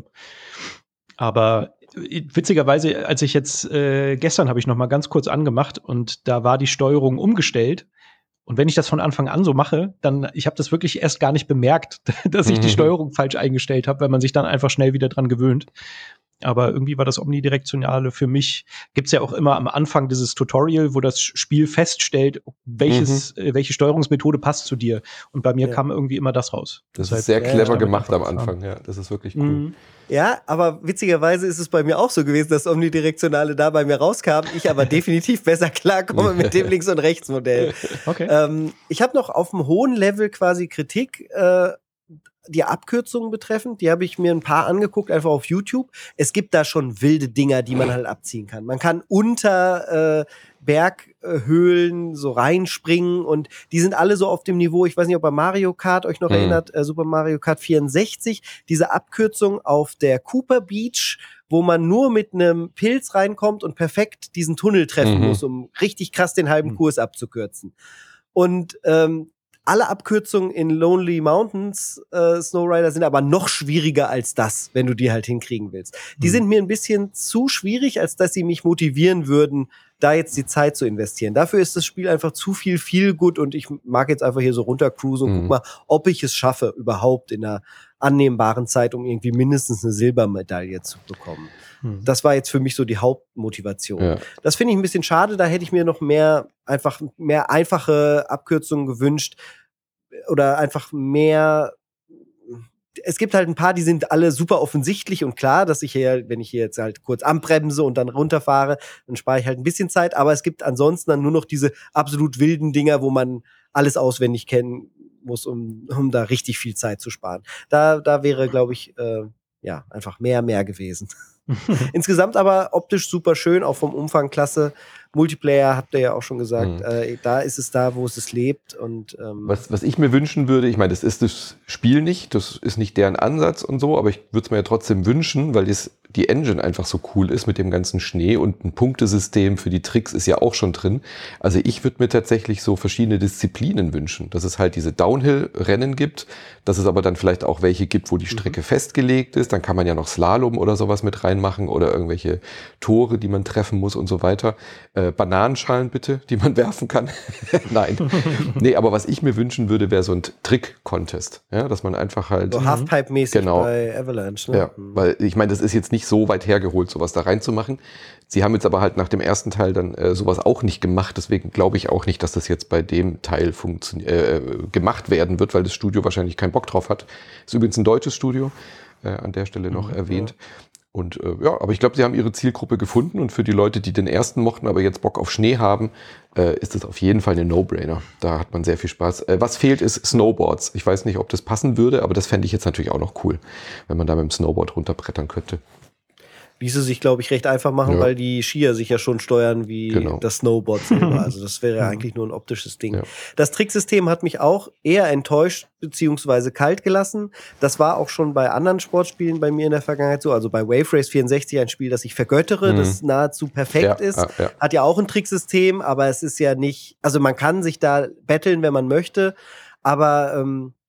S3: Aber witzigerweise, als ich jetzt gestern habe ich noch mal ganz kurz angemacht und da war die Steuerung umgestellt. Und wenn ich das von Anfang an so mache, dann, ich habe das wirklich erst gar nicht bemerkt, dass ich die Steuerung falsch eingestellt habe, weil man sich dann einfach schnell wieder dran gewöhnt. Aber irgendwie war das Omnidirektionale für mich, gibt's ja auch immer am Anfang dieses Tutorial, wo das Spiel feststellt, welche Steuerungsmethode passt zu dir. Und bei mir kam irgendwie immer das raus.
S2: Das ist sehr clever gemacht am Anfang, ja. Das ist wirklich cool.
S1: Ja, aber witzigerweise ist es bei mir auch so gewesen, dass Omnidirektionale da bei mir rauskam, ich aber definitiv besser klarkomme mit dem Links- und Rechtsmodell.
S3: Okay.
S1: Ich habe noch auf einem hohen Level quasi Kritik, die Abkürzungen betreffend, die habe ich mir ein paar angeguckt, einfach auf YouTube. Es gibt da schon wilde Dinger, die man halt abziehen kann. Man kann unter Berghöhlen so reinspringen und die sind alle so auf dem Niveau, ich weiß nicht, ob ihr Mario Kart euch noch erinnert, Super Mario Kart 64, diese Abkürzung auf der Cooper Beach, wo man nur mit einem Pilz reinkommt und perfekt diesen Tunnel treffen muss, um richtig krass den halben Kurs abzukürzen. Und alle Abkürzungen in Lonely Mountains Snowrider sind aber noch schwieriger als das, wenn du die halt hinkriegen willst. Die sind mir ein bisschen zu schwierig, als dass sie mich motivieren würden, da jetzt die Zeit zu investieren. Dafür ist das Spiel einfach zu viel gut und ich mag jetzt einfach hier so runtercruisen und guck mal, ob ich es schaffe, überhaupt in einer annehmbaren Zeit, um irgendwie mindestens eine Silbermedaille zu bekommen. Das war jetzt für mich so die Hauptmotivation. Ja. Das finde ich ein bisschen schade, da hätte ich mir noch mehr einfache Abkürzungen gewünscht oder einfach mehr. Es gibt halt ein paar, die sind alle super offensichtlich und klar, dass ich hier, wenn ich hier jetzt halt kurz anbremse und dann runterfahre, dann spare ich halt ein bisschen Zeit, aber es gibt ansonsten dann nur noch diese absolut wilden Dinger, wo man alles auswendig kennen muss, um da richtig viel Zeit zu sparen. Da wäre, glaube ich, einfach mehr gewesen. Insgesamt aber optisch super schön, auch vom Umfang klasse. Multiplayer, habt ihr ja auch schon gesagt, da ist es da, wo es lebt. Und
S2: was ich mir wünschen würde, ich meine, das ist das Spiel nicht, das ist nicht deren Ansatz und so, aber ich würde es mir ja trotzdem wünschen, weil die Engine einfach so cool ist mit dem ganzen Schnee und ein Punktesystem für die Tricks ist ja auch schon drin. Also ich würde mir tatsächlich so verschiedene Disziplinen wünschen, dass es halt diese Downhill-Rennen gibt, dass es aber dann vielleicht auch welche gibt, wo die Strecke festgelegt ist, dann kann man ja noch Slalom oder sowas mit reinmachen oder irgendwelche Tore, die man treffen muss und so weiter. Bananenschalen bitte, die man werfen kann. Nein. Nee, aber was ich mir wünschen würde, wäre so ein Trick-Contest. Ja, dass man einfach halt.
S1: So Halfpipe-mäßig bei Avalanche, ne?
S2: Ja, weil ich meine, das ist jetzt nicht so weit hergeholt, sowas da reinzumachen. Sie haben jetzt aber halt nach dem ersten Teil dann sowas auch nicht gemacht. Deswegen glaube ich auch nicht, dass das jetzt bei dem Teil gemacht werden wird, weil das Studio wahrscheinlich keinen Bock drauf hat. Ist übrigens ein deutsches Studio, an der Stelle noch erwähnt. Und aber ich glaube, sie haben ihre Zielgruppe gefunden und für die Leute, die den ersten mochten, aber jetzt Bock auf Schnee haben, ist das auf jeden Fall ein No-Brainer. Da hat man sehr viel Spaß. Was fehlt, ist Snowboards. Ich weiß nicht, ob das passen würde, aber das fände ich jetzt natürlich auch noch cool, wenn man da mit dem Snowboard runterbrettern könnte.
S1: Ließe sich, glaube ich, recht einfach machen, weil die Skier sich ja schon steuern wie das Snowboard selber. Also das wäre eigentlich nur ein optisches Ding. Ja. Das Tricksystem hat mich auch eher enttäuscht beziehungsweise kalt gelassen. Das war auch schon bei anderen Sportspielen bei mir in der Vergangenheit so. Also bei Wave Race 64 ein Spiel, das ich vergöttere, das nahezu perfekt ist. Ja. Hat ja auch ein Tricksystem, aber es ist ja nicht, also man kann sich da battlen, wenn man möchte, aber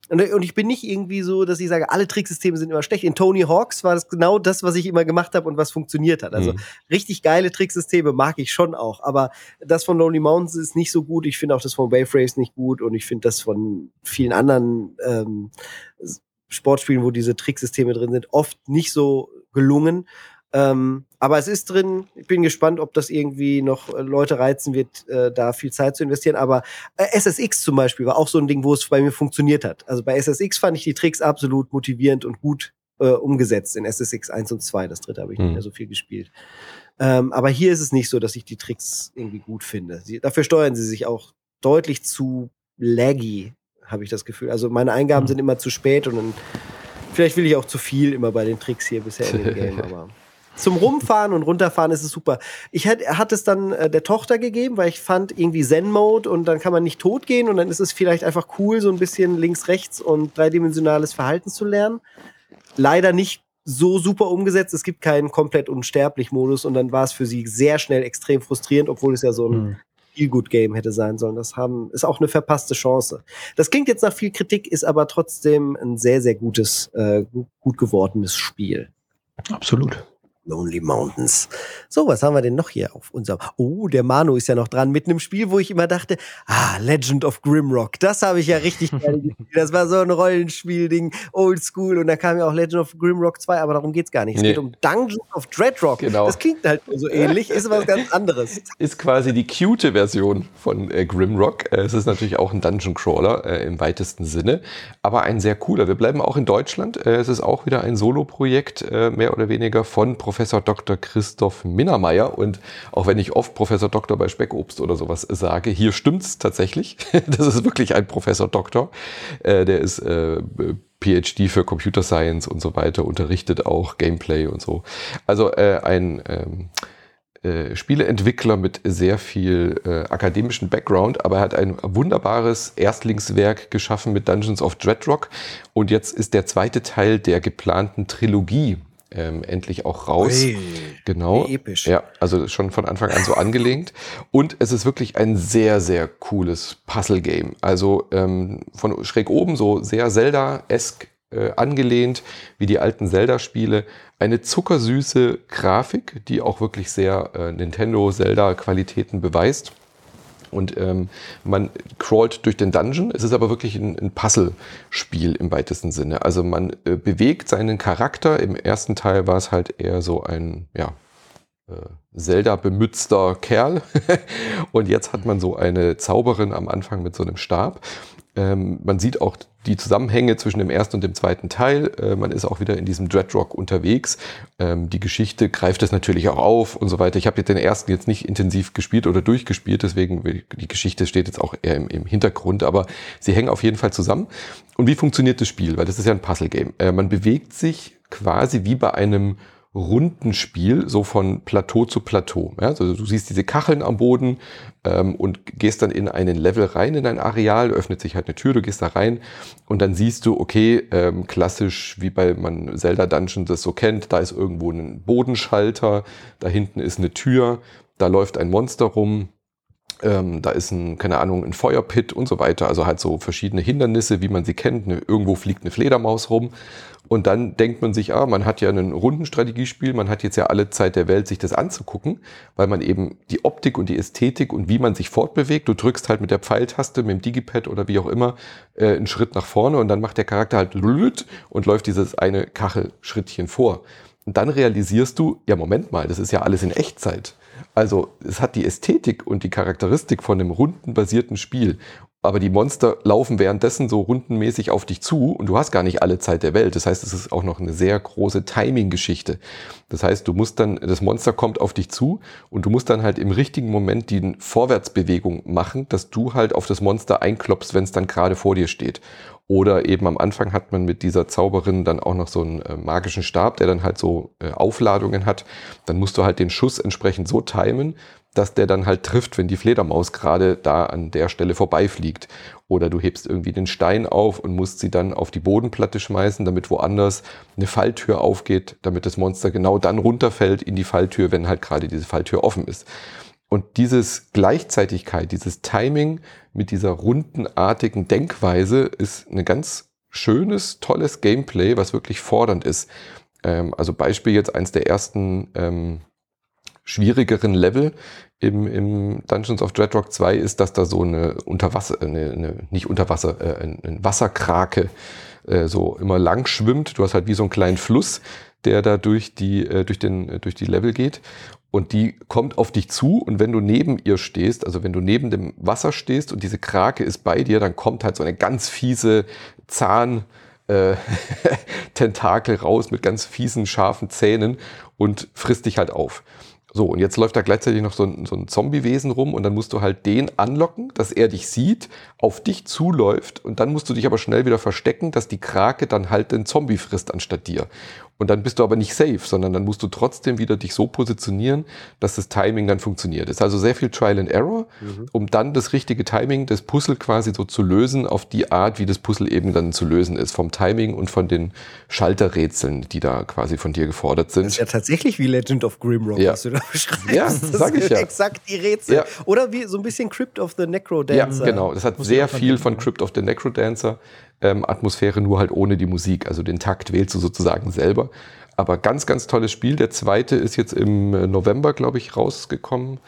S1: Und ich bin nicht irgendwie so, dass ich sage, alle Tricksysteme sind immer schlecht. In Tony Hawk's war das genau das, was ich immer gemacht habe und was funktioniert hat. Also richtig geile Tricksysteme mag ich schon auch. Aber das von Lonely Mountains ist nicht so gut. Ich finde auch das von Wave Race nicht gut. Und ich finde das von vielen anderen Sportspielen, wo diese Tricksysteme drin sind, oft nicht so gelungen. Aber es ist drin. Ich bin gespannt, ob das irgendwie noch Leute reizen wird, da viel Zeit zu investieren. Aber SSX zum Beispiel war auch so ein Ding, wo es bei mir funktioniert hat. Also bei SSX fand ich die Tricks absolut motivierend und gut umgesetzt in SSX 1 und 2. Das dritte habe ich nicht mehr so viel gespielt. Aber hier ist es nicht so, dass ich die Tricks irgendwie gut finde. Dafür steuern sie sich auch deutlich zu laggy, habe ich das Gefühl. Also meine Eingaben sind immer zu spät und dann vielleicht will ich auch zu viel immer bei den Tricks hier bisher in dem Game, aber zum Rumfahren und Runterfahren ist es super. Ich hatte es dann der Tochter gegeben, weil ich fand irgendwie Zen-Mode und dann kann man nicht tot gehen und dann ist es vielleicht einfach cool, so ein bisschen links, rechts und dreidimensionales Verhalten zu lernen. Leider nicht so super umgesetzt. Es gibt keinen komplett unsterblich Modus und dann war es für sie sehr schnell extrem frustrierend, obwohl es ja so ein Feel-Good-Game hätte sein sollen. Ist auch eine verpasste Chance. Das klingt jetzt nach viel Kritik, ist aber trotzdem ein sehr, sehr gutes, gut gewordenes Spiel.
S3: Absolut.
S1: Lonely Mountains. So, was haben wir denn noch hier auf unserem... Oh, der Manu ist ja noch dran, mitten im Spiel, wo ich immer dachte, Legend of Grimrock, das habe ich ja richtig gerne gespielt. Das war so ein Rollenspiel-Ding, oldschool, und da kam ja auch Legend of Grimrock 2, aber darum geht's gar nicht. Es geht um Dungeons of Dreadrock.
S2: Genau.
S1: Das klingt halt so ähnlich, ist was ganz anderes.
S2: Ist quasi die cute Version von Grimrock. Es ist natürlich auch ein Dungeon-Crawler im weitesten Sinne, aber ein sehr cooler. Wir bleiben auch in Deutschland. Es ist auch wieder ein Solo-Projekt, mehr oder weniger von Professor Dr. Christoph Minnermeier, und auch wenn ich oft Professor Doktor bei Speckobst oder sowas sage, hier stimmt's tatsächlich. Das ist wirklich ein Professor Doktor. Der ist PhD für Computer Science und so weiter, unterrichtet auch Gameplay und so. Also ein Spieleentwickler mit sehr viel akademischen Background, aber er hat ein wunderbares Erstlingswerk geschaffen mit Dungeons of Dreadrock, und jetzt ist der zweite Teil der geplanten Trilogie endlich auch raus.
S1: Ui,
S2: genau.
S1: Episch.
S2: Ja, also schon von Anfang an so angelegt. Und es ist wirklich ein sehr, sehr cooles Puzzle-Game. Also von schräg oben so sehr Zelda-esk angelehnt, wie die alten Zelda-Spiele. Eine zuckersüße Grafik, die auch wirklich sehr Nintendo-Zelda-Qualitäten beweist. Und man crawlt durch den Dungeon. Es ist aber wirklich ein Puzzle-Spiel im weitesten Sinne. Also man bewegt seinen Charakter. Im ersten Teil war es halt eher so ein Zelda-bemützter Kerl. Und jetzt hat man so eine Zauberin am Anfang mit so einem Stab. Man sieht auch die Zusammenhänge zwischen dem ersten und dem zweiten Teil. Man ist auch wieder in diesem Dreadrock unterwegs. Die Geschichte greift es natürlich auch auf und so weiter. Ich habe den ersten jetzt nicht intensiv gespielt oder durchgespielt, deswegen die Geschichte steht jetzt auch eher im Hintergrund, aber sie hängen auf jeden Fall zusammen. Und wie funktioniert das Spiel? Weil das ist ja ein Puzzle-Game. Man bewegt sich quasi wie bei einem Rundenspiel, so von Plateau zu Plateau. Ja, also du siehst diese Kacheln am Boden und gehst dann in einen Level rein, in ein Areal, öffnet sich halt eine Tür, du gehst da rein und dann siehst du, okay, klassisch, wie bei man Zelda Dungeon das so kennt, da ist irgendwo ein Bodenschalter, da hinten ist eine Tür, da läuft ein Monster rum, da ist ein Feuerpit und so weiter, also halt so verschiedene Hindernisse, wie man sie kennt. Irgendwo fliegt eine Fledermaus rum und dann denkt man sich, man hat ja ein Rundenstrategiespiel, man hat jetzt ja alle Zeit der Welt, sich das anzugucken, weil man eben die Optik und die Ästhetik und wie man sich fortbewegt, du drückst halt mit der Pfeiltaste, mit dem Digipad oder wie auch immer, einen Schritt nach vorne und dann macht der Charakter halt und läuft dieses eine Kachelschrittchen vor. Und dann realisierst du, ja Moment mal, das ist ja alles in Echtzeit. Also es hat die Ästhetik und die Charakteristik von einem rundenbasierten Spiel, aber die Monster laufen währenddessen so rundenmäßig auf dich zu und du hast gar nicht alle Zeit der Welt. Das heißt, es ist auch noch eine sehr große Timing-Geschichte. Das heißt, das Monster kommt auf dich zu und du musst dann halt im richtigen Moment die Vorwärtsbewegung machen, dass du halt auf das Monster einklopfst, wenn es dann gerade vor dir steht. Oder eben am Anfang hat man mit dieser Zauberin dann auch noch so einen magischen Stab, der dann halt so Aufladungen hat. Dann musst du halt den Schuss entsprechend so timen, dass der dann halt trifft, wenn die Fledermaus gerade da an der Stelle vorbeifliegt. Oder du hebst irgendwie den Stein auf und musst sie dann auf die Bodenplatte schmeißen, damit woanders eine Falltür aufgeht, damit das Monster genau dann runterfällt in die Falltür, wenn halt gerade diese Falltür offen ist. Und dieses Gleichzeitigkeit, dieses Timing mit dieser rundenartigen Denkweise ist eine ganz schönes, tolles Gameplay, was wirklich fordernd ist. Also Beispiel jetzt eins der ersten schwierigeren Level im Dungeons of Dreadrock 2 ist, dass da so eine ein Wasserkrake so immer lang schwimmt. Du hast halt wie so einen kleinen Fluss, der da durch die Level geht. Und die kommt auf dich zu und wenn du neben ihr stehst, also wenn du neben dem Wasser stehst und diese Krake ist bei dir, dann kommt halt so eine ganz fiese Tentakel raus mit ganz fiesen, scharfen Zähnen und frisst dich halt auf. So, und jetzt läuft da gleichzeitig noch so ein Zombie-Wesen rum und dann musst du halt den anlocken, dass er dich sieht, auf dich zuläuft und dann musst du dich aber schnell wieder verstecken, dass die Krake dann halt den Zombie frisst anstatt dir. Und dann bist du aber nicht safe, sondern dann musst du trotzdem wieder dich so positionieren, dass das Timing dann funktioniert. Es ist also sehr viel Trial and Error, um dann das richtige Timing des Puzzle quasi so zu lösen, auf die Art, wie das Puzzle eben dann zu lösen ist. Vom Timing und von den Schalterrätseln, die da quasi von dir gefordert sind.
S1: Das ist ja tatsächlich wie Legend of Grimrock, was du da beschreibst.
S2: Ja, sag ich ja.
S1: Exakt die Rätsel.
S2: Ja.
S1: Oder wie so ein bisschen Crypt of the Necrodancer.
S2: Ja, genau. Das hat sehr viel von Crypt of the Necrodancer. Atmosphäre, nur halt ohne die Musik. Also den Takt wählst du sozusagen selber. Aber ganz, ganz tolles Spiel. Der zweite ist jetzt im November, glaube ich, rausgekommen.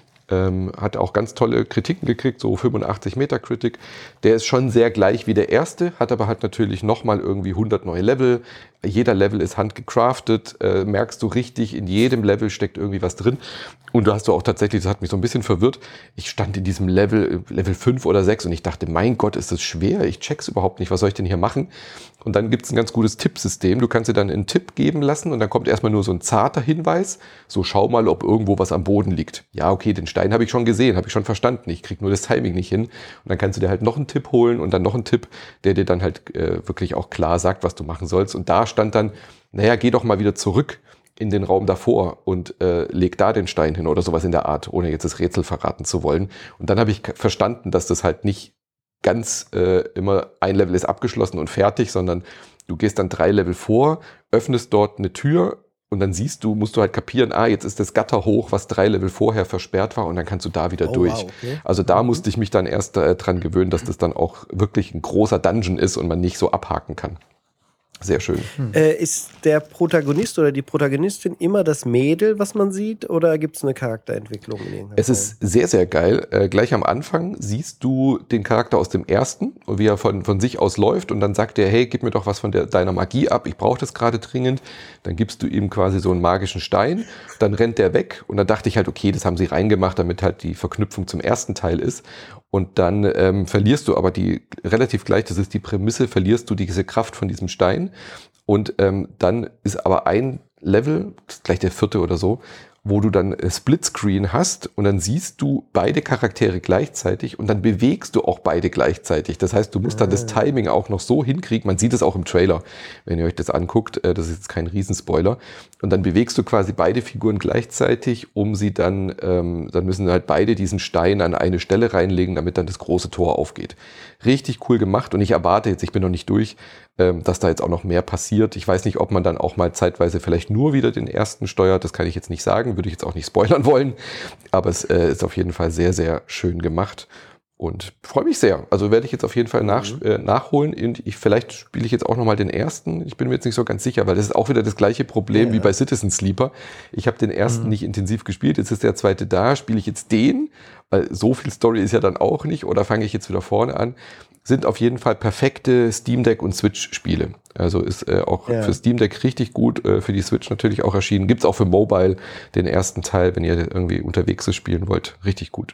S2: Hat auch ganz tolle Kritiken gekriegt, so 85 Metacritic. Der ist schon sehr gleich wie der erste, hat aber halt natürlich nochmal irgendwie 100 neue Level. Jeder Level ist handgecraftet, merkst du richtig, in jedem Level steckt irgendwie was drin. Und du hast auch tatsächlich, das hat mich so ein bisschen verwirrt, ich stand in diesem Level 5 oder 6 und ich dachte, mein Gott, ist das schwer, ich check's überhaupt nicht, was soll ich denn hier machen? Und dann gibt's ein ganz gutes Tippsystem, du kannst dir dann einen Tipp geben lassen und dann kommt erstmal nur so ein zarter Hinweis, so schau mal, ob irgendwo was am Boden liegt. Ja, okay, den Stein habe ich schon gesehen, habe ich schon verstanden, ich krieg nur das Timing nicht hin. Und dann kannst du dir halt noch einen Tipp holen und dann noch einen Tipp, der dir dann halt wirklich auch klar sagt, was du machen sollst. Und da stand dann, naja, geh doch mal wieder zurück in den Raum davor und leg da den Stein hin oder sowas in der Art, ohne jetzt das Rätsel verraten zu wollen. Und dann habe ich verstanden, dass das halt nicht ganz immer ein Level ist abgeschlossen und fertig, sondern du gehst dann 3 Level vor, öffnest dort eine Tür und dann musst du halt kapieren, jetzt ist das Gatter hoch, was 3 Level vorher versperrt war und dann kannst du da wieder durch. Wow, okay. Also da musste ich mich dann erst dran gewöhnen, dass das dann auch wirklich ein großer Dungeon ist und man nicht so abhaken kann. Sehr schön.
S1: Ist der Protagonist oder die Protagonistin immer das Mädel, was man sieht, oder gibt es eine Charakterentwicklung?
S2: Es ist sehr, sehr geil. Gleich am Anfang siehst du den Charakter aus dem ersten, wie er von sich aus läuft und dann sagt er, hey, gib mir doch was von deiner Magie ab, ich brauche das gerade dringend. Dann gibst du ihm quasi so einen magischen Stein, dann rennt der weg und dann dachte ich halt, okay, das haben sie reingemacht, damit halt die Verknüpfung zum ersten Teil ist. Und dann verlierst du aber relativ gleich, das ist die Prämisse, verlierst du diese Kraft von diesem Stein. Und dann ist aber ein Level, das ist gleich der 4. oder so, wo du dann Splitscreen hast und dann siehst du beide Charaktere gleichzeitig und dann bewegst du auch beide gleichzeitig. Das heißt, du musst dann das Timing auch noch so hinkriegen. Man sieht es auch im Trailer, wenn ihr euch das anguckt. Das ist jetzt kein Riesenspoiler. Und dann bewegst du quasi beide Figuren gleichzeitig, um sie dann müssen halt beide diesen Stein an eine Stelle reinlegen, damit dann das große Tor aufgeht. Richtig cool gemacht und ich erwarte jetzt, ich bin noch nicht durch, dass da jetzt auch noch mehr passiert. Ich weiß nicht, ob man dann auch mal zeitweise vielleicht nur wieder den ersten steuert. Das kann ich jetzt nicht sagen, würde ich jetzt auch nicht spoilern wollen. Aber es ist auf jeden Fall sehr, sehr schön gemacht und freue mich sehr. Also werde ich jetzt auf jeden Fall nachholen. Und vielleicht spiele ich jetzt auch nochmal den ersten. Ich bin mir jetzt nicht so ganz sicher, weil das ist auch wieder das gleiche Problem wie bei Citizen Sleeper. Ich habe den ersten nicht intensiv gespielt. Jetzt ist der zweite da. Spiele ich jetzt den? Weil so viel Story ist ja dann auch nicht. Oder fange ich jetzt wieder vorne an? Sind auf jeden Fall perfekte Steam Deck und Switch-Spiele. Also ist auch für Steam Deck richtig gut, für die Switch natürlich auch erschienen. Gibt's auch für Mobile den ersten Teil, wenn ihr irgendwie unterwegs ist, spielen wollt. Richtig gut.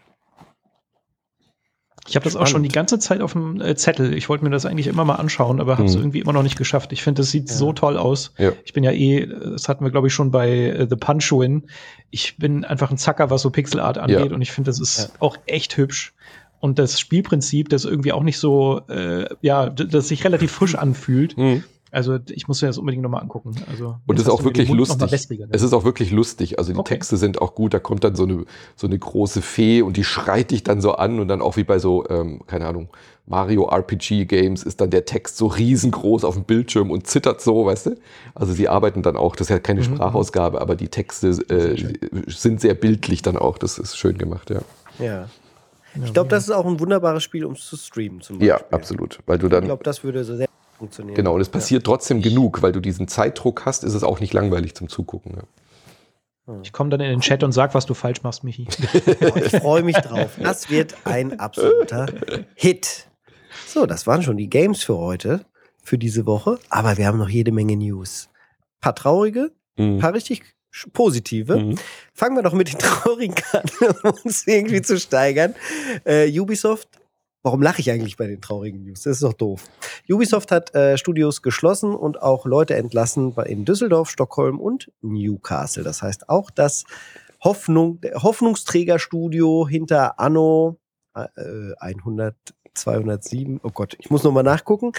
S3: Ich habe das auch schon die ganze Zeit auf dem Zettel. Ich wollte mir das eigentlich immer mal anschauen, aber habe es irgendwie immer noch nicht geschafft. Ich finde, das sieht so toll aus. Ja. Ich bin ja das hatten wir, glaube ich, schon bei The Punch-Win. Ich bin einfach ein Zacker, was so Pixelart angeht und ich finde, das ist auch echt hübsch. Und das Spielprinzip, das irgendwie auch nicht so, das sich relativ frisch anfühlt. Also ich muss mir das unbedingt nochmal angucken. Also,
S2: und es ist auch wirklich lustig. Es ist auch wirklich lustig. Also die Texte sind auch gut. Da kommt dann so eine große Fee und die schreit dich dann so an und dann auch wie bei so, keine Ahnung, Mario RPG Games ist dann der Text so riesengroß auf dem Bildschirm und zittert so, weißt du? Also sie arbeiten dann auch, das ist ja keine Sprachausgabe, aber die Texte sind sehr bildlich dann auch. Das ist schön gemacht,
S1: Ja. Ich glaube, das ist auch ein wunderbares Spiel, um es zu streamen zum Beispiel.
S2: Ja, absolut. Weil du dann.
S1: Ich glaube, das würde so sehr. funktionieren.
S2: Genau, und es passiert trotzdem genug, weil du diesen Zeitdruck hast, ist es auch nicht langweilig zum Zugucken. Ja.
S3: Ich komme dann in den Chat und sag, was du falsch machst, Michi.
S1: Ich freue mich drauf. Das wird ein absoluter Hit. So, das waren schon die Games für heute, für diese Woche. Aber wir haben noch jede Menge News. Ein paar traurige, ein paar richtig positive. Fangen wir doch mit den traurigen an, um uns irgendwie zu steigern. Ubisoft. Warum lache ich eigentlich bei den traurigen News? Das ist doch doof. Ubisoft hat Studios geschlossen und auch Leute entlassen in Düsseldorf, Stockholm und Newcastle. Das heißt auch das Hoffnungsträgerstudio hinter Anno 100, 207, oh Gott, ich muss nochmal nachgucken,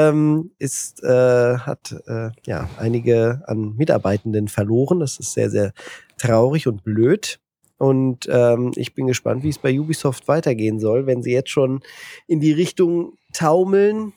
S1: hat einige an Mitarbeitenden verloren. Das ist sehr, sehr traurig und blöd. Und ich bin gespannt, wie es bei Ubisoft weitergehen soll, wenn sie jetzt schon in die Richtung taumeln.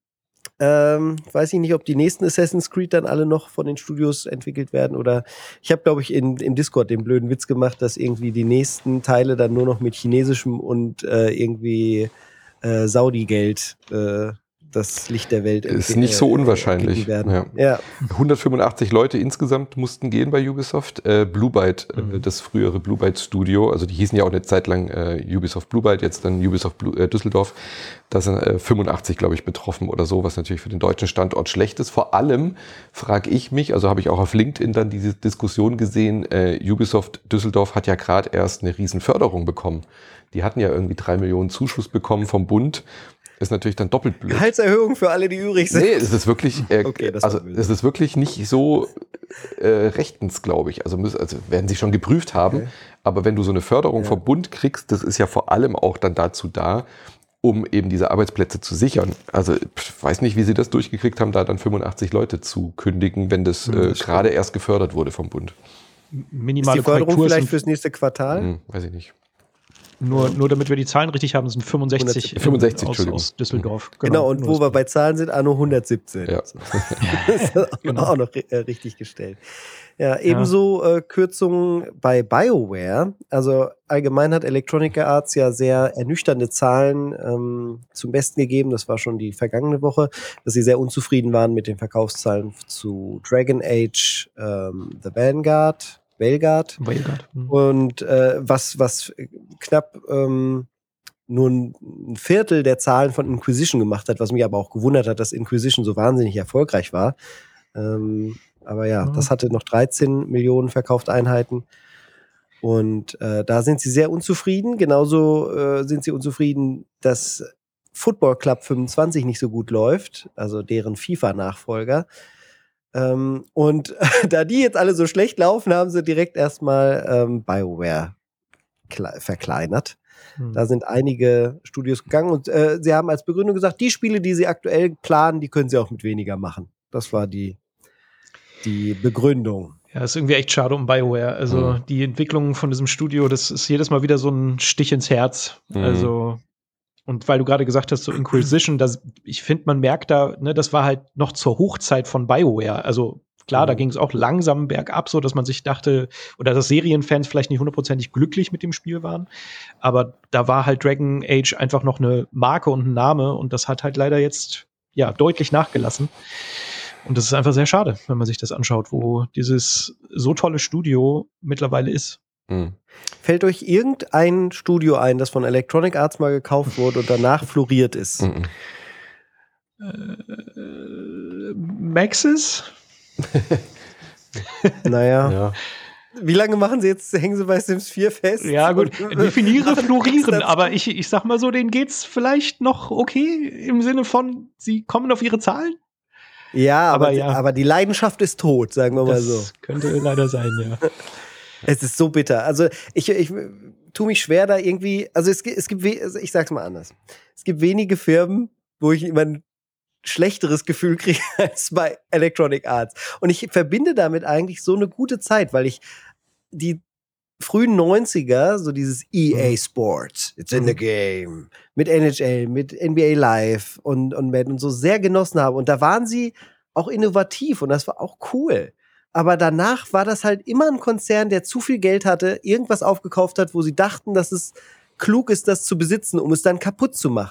S1: Weiß ich nicht, ob die nächsten Assassin's Creed dann alle noch von den Studios entwickelt werden oder ich habe, glaube ich, im Discord den blöden Witz gemacht, dass irgendwie die nächsten Teile dann nur noch mit chinesischem und irgendwie Saudi-Geld das Licht der Welt
S2: ist nicht so unwahrscheinlich.
S1: Werden. Ja.
S2: 185 Leute insgesamt mussten gehen bei Ubisoft. Blue Byte, das frühere Blue Byte Studio, also die hießen ja auch eine Zeit lang Ubisoft Blue Byte, jetzt dann Ubisoft Düsseldorf. Da sind 85, glaube ich, betroffen oder so, was natürlich für den deutschen Standort schlecht ist. Vor allem frage ich mich, also habe ich auch auf LinkedIn dann diese Diskussion gesehen, Ubisoft Düsseldorf hat ja gerade erst eine riesen Förderung bekommen. Die hatten ja irgendwie 3 Millionen Zuschuss bekommen vom Bund. Ist natürlich dann doppelt blöd.
S1: Gehaltserhöhung für alle, die übrig sind.
S2: Nee, es ist wirklich, es ist wirklich nicht so rechtens, glaube ich. Also werden sie schon geprüft haben. Okay. Aber wenn du so eine Förderung vom Bund kriegst, das ist ja vor allem auch dann dazu da, um eben diese Arbeitsplätze zu sichern. Also ich weiß nicht, wie sie das durchgekriegt haben, da dann 85 Leute zu kündigen, wenn das gerade erst gefördert wurde vom Bund.
S1: Minimale ist die Förderung vielleicht fürs nächste Quartal?
S2: Weiß ich nicht.
S3: Nur damit wir die Zahlen richtig haben, sind 65 aus Düsseldorf.
S1: Genau, und wo wir bei Zahlen sind, Anno 117. Ja. Das ist auch noch richtig gestellt. Ja, ebenso Kürzungen bei BioWare. Also allgemein hat Electronic Arts ja sehr ernüchternde Zahlen zum Besten gegeben. Das war schon die vergangene Woche, dass sie sehr unzufrieden waren mit den Verkaufszahlen zu Dragon Age, The Vanguard. Veilguard. Und was knapp nur ein Viertel der Zahlen von Inquisition gemacht hat, was mich aber auch gewundert hat, dass Inquisition so wahnsinnig erfolgreich war. Aber das hatte noch 13 Millionen verkaufte Einheiten. Und da sind sie sehr unzufrieden. Genauso sind sie unzufrieden, dass Football Club 25 nicht so gut läuft, also deren FIFA-Nachfolger. Und da die jetzt alle so schlecht laufen, haben sie direkt erstmal BioWare verkleinert. Da sind einige Studios gegangen und sie haben als Begründung gesagt, die Spiele, die sie aktuell planen, die können sie auch mit weniger machen. Das war die Begründung.
S3: Ja, ist irgendwie echt schade um BioWare. Also die Entwicklung von diesem Studio, das ist jedes Mal wieder so ein Stich ins Herz. Also und weil du gerade gesagt hast, so Inquisition, ich finde, man merkt da, ne, das war halt noch zur Hochzeit von BioWare. Also klar, da ging es auch langsam bergab, so dass man sich dachte, oder dass Serienfans vielleicht nicht hundertprozentig glücklich mit dem Spiel waren. Aber da war halt Dragon Age einfach noch eine Marke und ein Name und das hat halt leider jetzt deutlich nachgelassen. Und das ist einfach sehr schade, wenn man sich das anschaut, wo dieses so tolle Studio mittlerweile ist.
S1: Fällt euch irgendein Studio ein, das von Electronic Arts mal gekauft wurde und danach floriert ist?
S3: Maxis?
S1: Naja. Ja. Wie lange machen sie jetzt, hängen sie bei Sims 4 fest?
S3: Ja gut, definiere florieren, aber ich sag mal so, denen geht's vielleicht noch okay, im Sinne von, sie kommen auf ihre Zahlen?
S1: Ja, aber die Leidenschaft ist tot, sagen wir mal so.
S3: Das könnte leider sein, ja.
S1: Es ist so bitter. Also ich tue mich schwer da irgendwie, also ich sag's mal anders. Es gibt wenige Firmen, wo ich immer ein schlechteres Gefühl kriege als bei Electronic Arts. Und ich verbinde damit eigentlich so eine gute Zeit, weil ich die frühen 90er, so dieses EA Sports, it's in the game, mit NHL, mit NBA Live und Madden und so sehr genossen habe. Und da waren sie auch innovativ und das war auch cool. Aber danach war das halt immer ein Konzern, der zu viel Geld hatte, irgendwas aufgekauft hat, wo sie dachten, dass es klug ist, das zu besitzen, um es dann kaputt zu machen.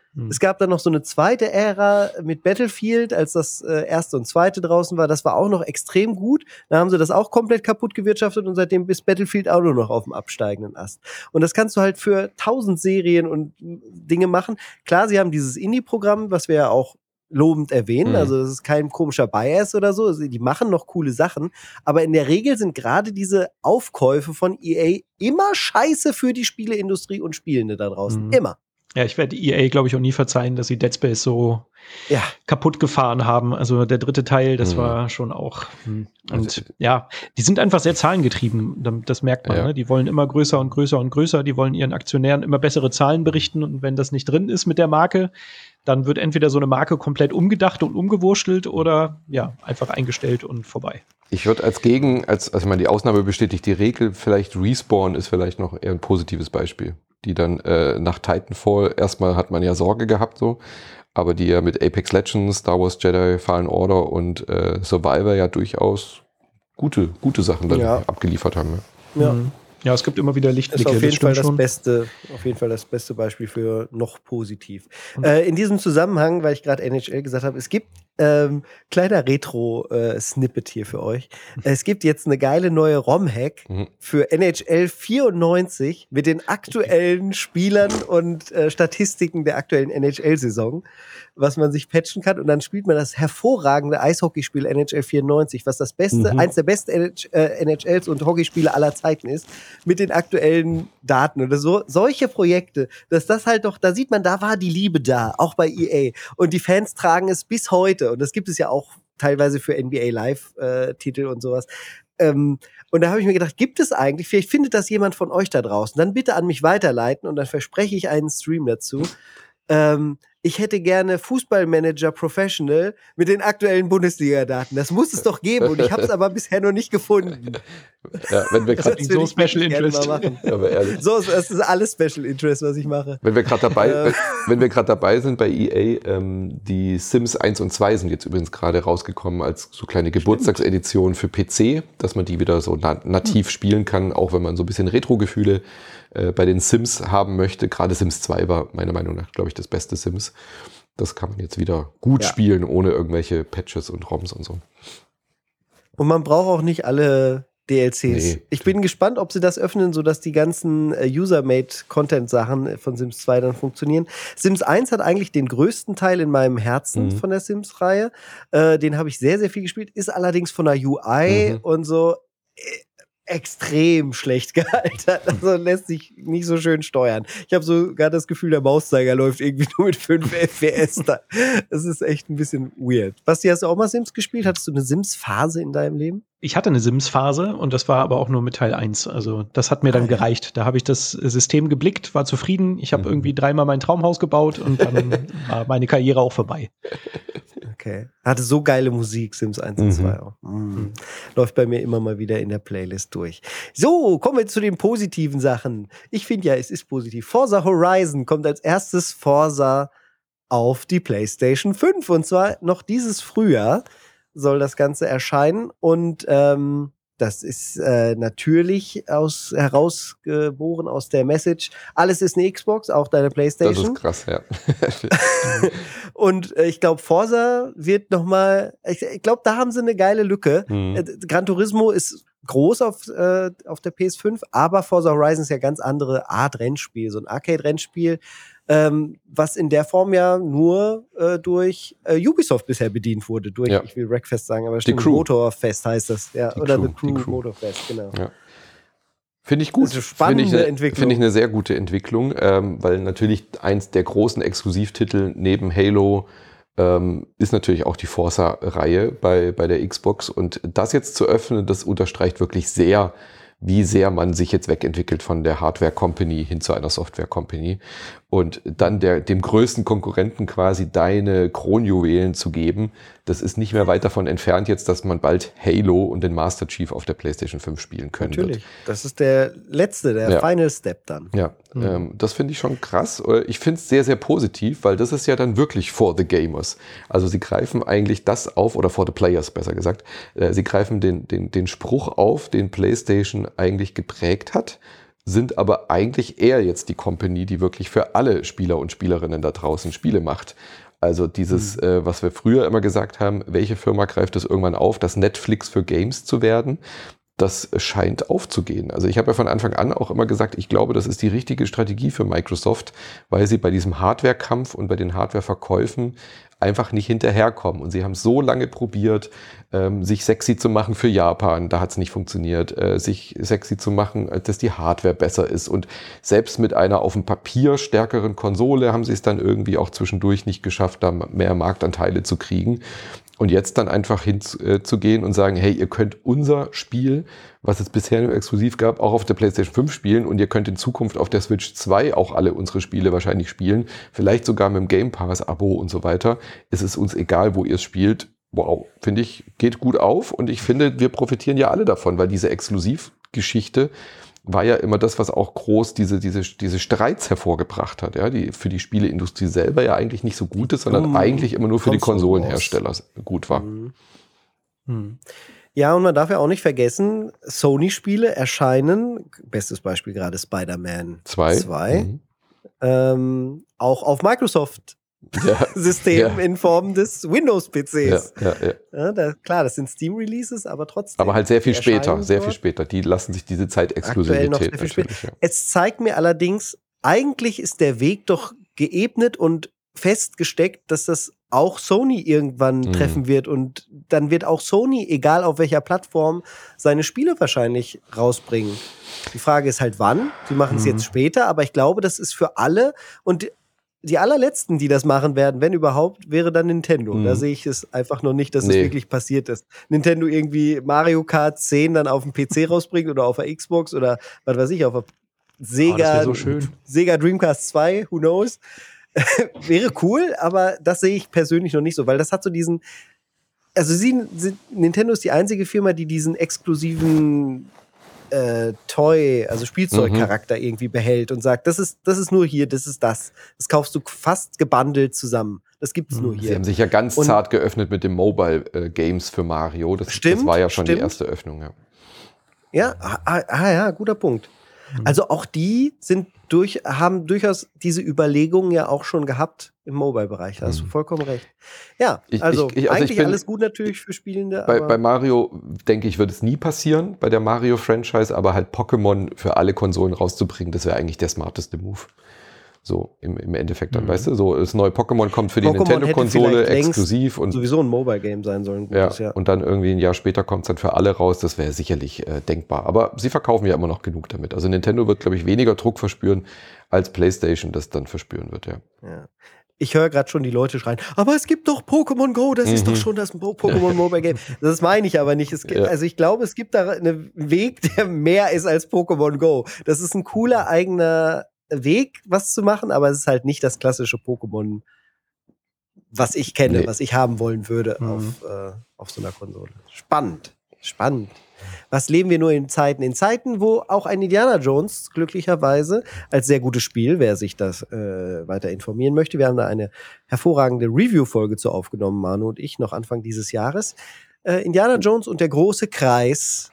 S1: Es gab dann noch so eine zweite Ära mit Battlefield, als das erste und zweite draußen war. Das war auch noch extrem gut. Da haben sie das auch komplett kaputt gewirtschaftet und seitdem ist Battlefield auch nur noch auf dem absteigenden Ast. Und das kannst du halt für 1000 Serien und Dinge machen. Klar, sie haben dieses Indie-Programm, was wir ja auch lobend erwähnen. Also das ist kein komischer Bias oder so. Also, die machen noch coole Sachen. Aber in der Regel sind gerade diese Aufkäufe von EA immer scheiße für die Spieleindustrie und Spielende da draußen. Immer.
S3: Ja, ich werde EA, glaube ich, auch nie verzeihen, dass sie Dead Space so kaputt gefahren haben. Also der dritte Teil, das war schon auch. Und ja, die sind einfach sehr zahlengetrieben. Das merkt man. Ne? Die wollen immer größer und größer und größer. Die wollen ihren Aktionären immer bessere Zahlen berichten. Und wenn das nicht drin ist mit der Marke, dann wird entweder so eine Marke komplett umgedacht und umgewurschtelt oder einfach eingestellt und vorbei.
S2: Ich würde also ich meine, die Ausnahme bestätigt die Regel, vielleicht Respawn ist vielleicht noch eher ein positives Beispiel. Die dann nach Titanfall, erstmal hat man ja Sorge gehabt so, aber die ja mit Apex Legends, Star Wars Jedi, Fallen Order und Survivor ja durchaus gute Sachen dann abgeliefert haben.
S1: Ja.
S3: Ja, es gibt immer wieder Lichtblicke.
S1: Ist auf jeden Fall das beste Beispiel für noch positiv. In diesem Zusammenhang, weil ich gerade NHL gesagt habe, es gibt kleiner Retro-Snippet hier für euch. Es gibt jetzt eine geile neue ROM-Hack für NHL 94 mit den aktuellen Spielern und Statistiken der aktuellen NHL-Saison, was man sich patchen kann. Und dann spielt man das hervorragende Eishockeyspiel NHL 94, was das beste, eins der besten NHLs und Hockeyspiele aller Zeiten ist, mit den aktuellen Daten oder so. Solche Projekte, dass das halt doch, da sieht man, da war die Liebe da, auch bei EA. Und die Fans tragen es bis heute. Und das gibt es ja auch teilweise für NBA Live-Titel und sowas. Und da habe ich mir gedacht, gibt es eigentlich, vielleicht findet das jemand von euch da draußen, dann bitte an mich weiterleiten und dann verspreche ich einen Stream dazu. Ich hätte gerne Fußballmanager Professional mit den aktuellen Bundesliga-Daten. Das muss es doch geben und ich habe es aber bisher noch nicht gefunden.
S2: Ja, wenn wir gerade
S3: so Special Interest.
S2: Aber ehrlich.
S1: So, es ist alles Special Interest, was ich mache.
S2: Wenn wir gerade dabei sind bei EA, die Sims 1 und 2 sind jetzt übrigens gerade rausgekommen als so kleine Geburtstagsedition für PC, dass man die wieder so nativ spielen kann, auch wenn man so ein bisschen Retro-Gefühle bei den Sims haben möchte. Gerade Sims 2 war meiner Meinung nach, glaube ich, das beste Sims. Das kann man jetzt wieder gut spielen, ohne irgendwelche Patches und ROMs und so.
S1: Und man braucht auch nicht alle DLCs.
S2: Nee.
S1: Ich bin gespannt, ob sie das öffnen, sodass die ganzen User-Made-Content-Sachen von Sims 2 dann funktionieren. Sims 1 hat eigentlich den größten Teil in meinem Herzen von der Sims-Reihe. Den habe ich sehr, sehr viel gespielt. Ist allerdings von der UI und so extrem schlecht gealtert. Also lässt sich nicht so schön steuern. Ich habe sogar das Gefühl, der Mauszeiger läuft irgendwie nur mit 5 FPS da. Das ist echt ein bisschen weird. Basti, hast du auch mal Sims gespielt? Hattest du eine Sims-Phase in deinem Leben?
S3: Ich hatte eine Sims-Phase und das war aber auch nur mit Teil 1. Also das hat mir dann gereicht. Da habe ich das System geblickt, war zufrieden. Ich habe irgendwie 3-mal mein Traumhaus gebaut und dann war meine Karriere auch vorbei.
S1: Okay. Hatte so geile Musik, Sims 1 und 2 auch. Läuft bei mir immer mal wieder in der Playlist durch. So, kommen wir zu den positiven Sachen. Ich finde ja, es ist positiv. Forza Horizon kommt als erstes Forza auf die PlayStation 5. Und zwar noch dieses Frühjahr soll das Ganze erscheinen. Und das ist natürlich herausgeboren aus der Message, alles ist eine Xbox, auch deine PlayStation.
S2: Das ist krass, ja.
S1: Und ich glaube, Forza wird nochmal, ich glaube, da haben sie eine geile Lücke. Gran Turismo ist groß auf der PS5, aber Forza Horizon ist ja ganz andere Art Rennspiel, so ein Arcade-Rennspiel, was in der Form ja nur durch Ubisoft bisher bedient wurde. Ich will Wreckfest sagen, aber stimmt, Motorfest heißt das. Ja, oder The Crew Motorfest, genau. Ja.
S2: Finde ich gut.
S1: Also spannende Entwicklung.
S2: Finde ich eine sehr gute Entwicklung, weil natürlich eins der großen Exklusivtitel neben Halo ist natürlich auch die Forza-Reihe bei der Xbox. Und das jetzt zu öffnen, das unterstreicht wirklich sehr, wie sehr man sich jetzt wegentwickelt von der Hardware-Company hin zu einer Software-Company. Und dann dem größten Konkurrenten quasi deine Kronjuwelen zu geben, das ist nicht mehr weit davon entfernt jetzt, dass man bald Halo und den Master Chief auf der PlayStation 5 spielen können
S1: Natürlich.
S2: wird.
S1: Das ist der Final Step dann.
S2: Ja, das finde ich schon krass. Ich finde es sehr, sehr positiv, weil das ist ja dann wirklich for the gamers. Also sie greifen eigentlich das auf, oder for the players besser gesagt, sie greifen den Spruch auf, den PlayStation eigentlich geprägt hat. sind aber eigentlich eher jetzt die Company, die wirklich für alle Spieler und Spielerinnen da draußen Spiele macht. Also dieses, was wir früher immer gesagt haben, welche Firma greift es irgendwann auf, das Netflix für Games zu werden, das scheint aufzugehen. Also ich habe ja von Anfang an auch immer gesagt, ich glaube, das ist die richtige Strategie für Microsoft, weil sie bei diesem Hardware-Kampf und bei den Hardware-Verkäufen einfach nicht hinterherkommen. Und sie haben so lange probiert, sich sexy zu machen für Japan. Da hat es nicht funktioniert. Sich sexy zu machen, dass die Hardware besser ist. Und selbst mit einer auf dem Papier stärkeren Konsole haben sie es dann irgendwie auch zwischendurch nicht geschafft, da mehr Marktanteile zu kriegen. Und jetzt dann einfach hinzugehen und sagen, hey, ihr könnt unser Spiel, was es bisher nur exklusiv gab, auch auf der PlayStation 5 spielen und ihr könnt in Zukunft auf der Switch 2 auch alle unsere Spiele wahrscheinlich spielen, vielleicht sogar mit dem Game Pass Abo und so weiter. Es ist uns egal, wo ihr es spielt. Wow, finde ich, geht gut auf und ich finde, wir profitieren ja alle davon, weil diese Exklusivgeschichte war ja immer das, was auch groß diese Streits hervorgebracht hat, ja, die für die Spieleindustrie selber ja eigentlich nicht so gut ist, sondern eigentlich immer nur für die Konsolenhersteller gut war.
S1: Ja, und man darf ja auch nicht vergessen, Sony-Spiele erscheinen, bestes Beispiel gerade Spider-Man 2, auch auf Microsoft System in Form des Windows-PCs. Klar, das sind Steam-Releases, aber trotzdem.
S2: Aber halt sehr viel später, viel später. Die lassen sich diese Zeitexklusivität natürlich. Ja.
S1: Es zeigt mir allerdings, eigentlich ist der Weg doch geebnet und festgesteckt, dass das auch Sony irgendwann treffen wird und dann wird auch Sony, egal auf welcher Plattform, seine Spiele wahrscheinlich rausbringen. Die Frage ist halt wann. Sie machen es jetzt später, aber ich glaube, das ist für alle und die allerletzten, die das machen werden, wenn überhaupt, wäre dann Nintendo. Da sehe ich es einfach noch nicht, dass es wirklich passiert ist. Nintendo irgendwie Mario Kart 10 dann auf dem PC rausbringt oder auf der Xbox oder was weiß ich, auf der Sega, Sega Dreamcast 2, who knows. Wäre cool, aber das sehe ich persönlich noch nicht so, weil das hat so diesen, also Nintendo ist die einzige Firma, die diesen exklusiven Toy, also Spielzeugcharakter irgendwie behält und sagt, das ist nur hier, das ist das. Das kaufst du fast gebundelt zusammen. Das gibt's nur hier.
S2: Sie haben sich ja ganz zart geöffnet mit den Mobile Games für Mario. Das war ja schon die erste Öffnung.
S1: Ja, guter Punkt. Also auch die haben durchaus diese Überlegungen ja auch schon gehabt im Mobile-Bereich. Da hast du vollkommen recht. Ja, eigentlich alles gut natürlich für Spielende.
S2: Bei Mario, denke ich, wird es nie passieren, bei der Mario-Franchise, aber halt Pokémon für alle Konsolen rauszubringen, das wäre eigentlich der smarteste Move. So im Endeffekt dann, weißt du, so das neue Pokémon kommt für die Nintendo-Konsole exklusiv und
S1: sowieso ein Mobile-Game sein sollen.
S2: Und dann irgendwie ein Jahr später kommt es dann für alle raus, das wäre sicherlich denkbar. Aber sie verkaufen ja immer noch genug damit. Also Nintendo wird, glaube ich, weniger Druck verspüren, als PlayStation das dann verspüren wird, ja.
S1: Ich höre gerade schon die Leute schreien, aber es gibt doch Pokémon Go, das ist doch schon das Pokémon Mobile Game. Das meine ich aber nicht. Also ich glaube, es gibt da einen Weg, der mehr ist als Pokémon Go. Das ist ein cooler eigener Weg, was zu machen, aber es ist halt nicht das klassische Pokémon, was ich kenne, was ich haben wollen würde auf so einer Konsole. Spannend. Was leben wir nur in Zeiten, wo auch ein Indiana Jones glücklicherweise als sehr gutes Spiel, wer sich das weiter informieren möchte, wir haben da eine hervorragende Review-Folge zu aufgenommen, Manu und ich, noch Anfang dieses Jahres. Indiana Jones und der große Kreis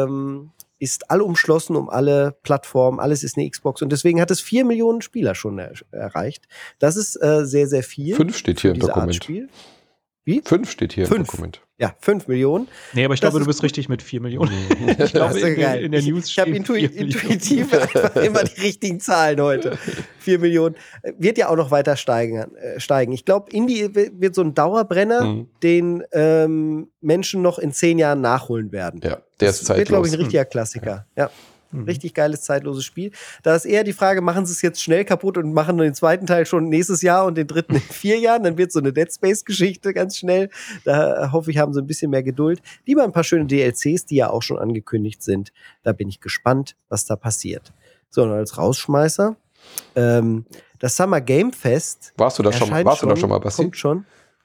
S1: ist allumschlossen um alle Plattformen, alles ist eine Xbox und deswegen hat es 4 Millionen Spieler schon erreicht. Das ist sehr, sehr viel.
S2: 5 steht hier im Dokument.
S1: Wie?
S2: 5 steht hier im Dokument.
S1: Ja, 5 Millionen.
S3: Nee, aber ich glaube, du bist richtig mit 4 Millionen. Ich glaube, in der News
S1: ich habe intuitiv einfach immer die richtigen Zahlen heute. 4 Millionen. Wird ja auch noch weiter steigen. Ich glaube, Indie wird so ein Dauerbrenner, den Menschen noch in 10 Jahren nachholen werden.
S2: Ja, der ist zeitlos.
S1: Das wird, glaube ich, ein richtiger Klassiker. Ja. Richtig geiles, zeitloses Spiel. Da ist eher die Frage, machen sie es jetzt schnell kaputt und machen den zweiten Teil schon nächstes Jahr und den dritten in 4 Jahren, dann wird so eine Dead Space-Geschichte ganz schnell. Da hoffe ich, haben sie ein bisschen mehr Geduld. Lieber ein paar schöne DLCs, die ja auch schon angekündigt sind. Da bin ich gespannt, was da passiert. So, und als Rausschmeißer, das Summer Game Fest.
S2: Warst du da schon mal, Basti?
S1: Kommt schon.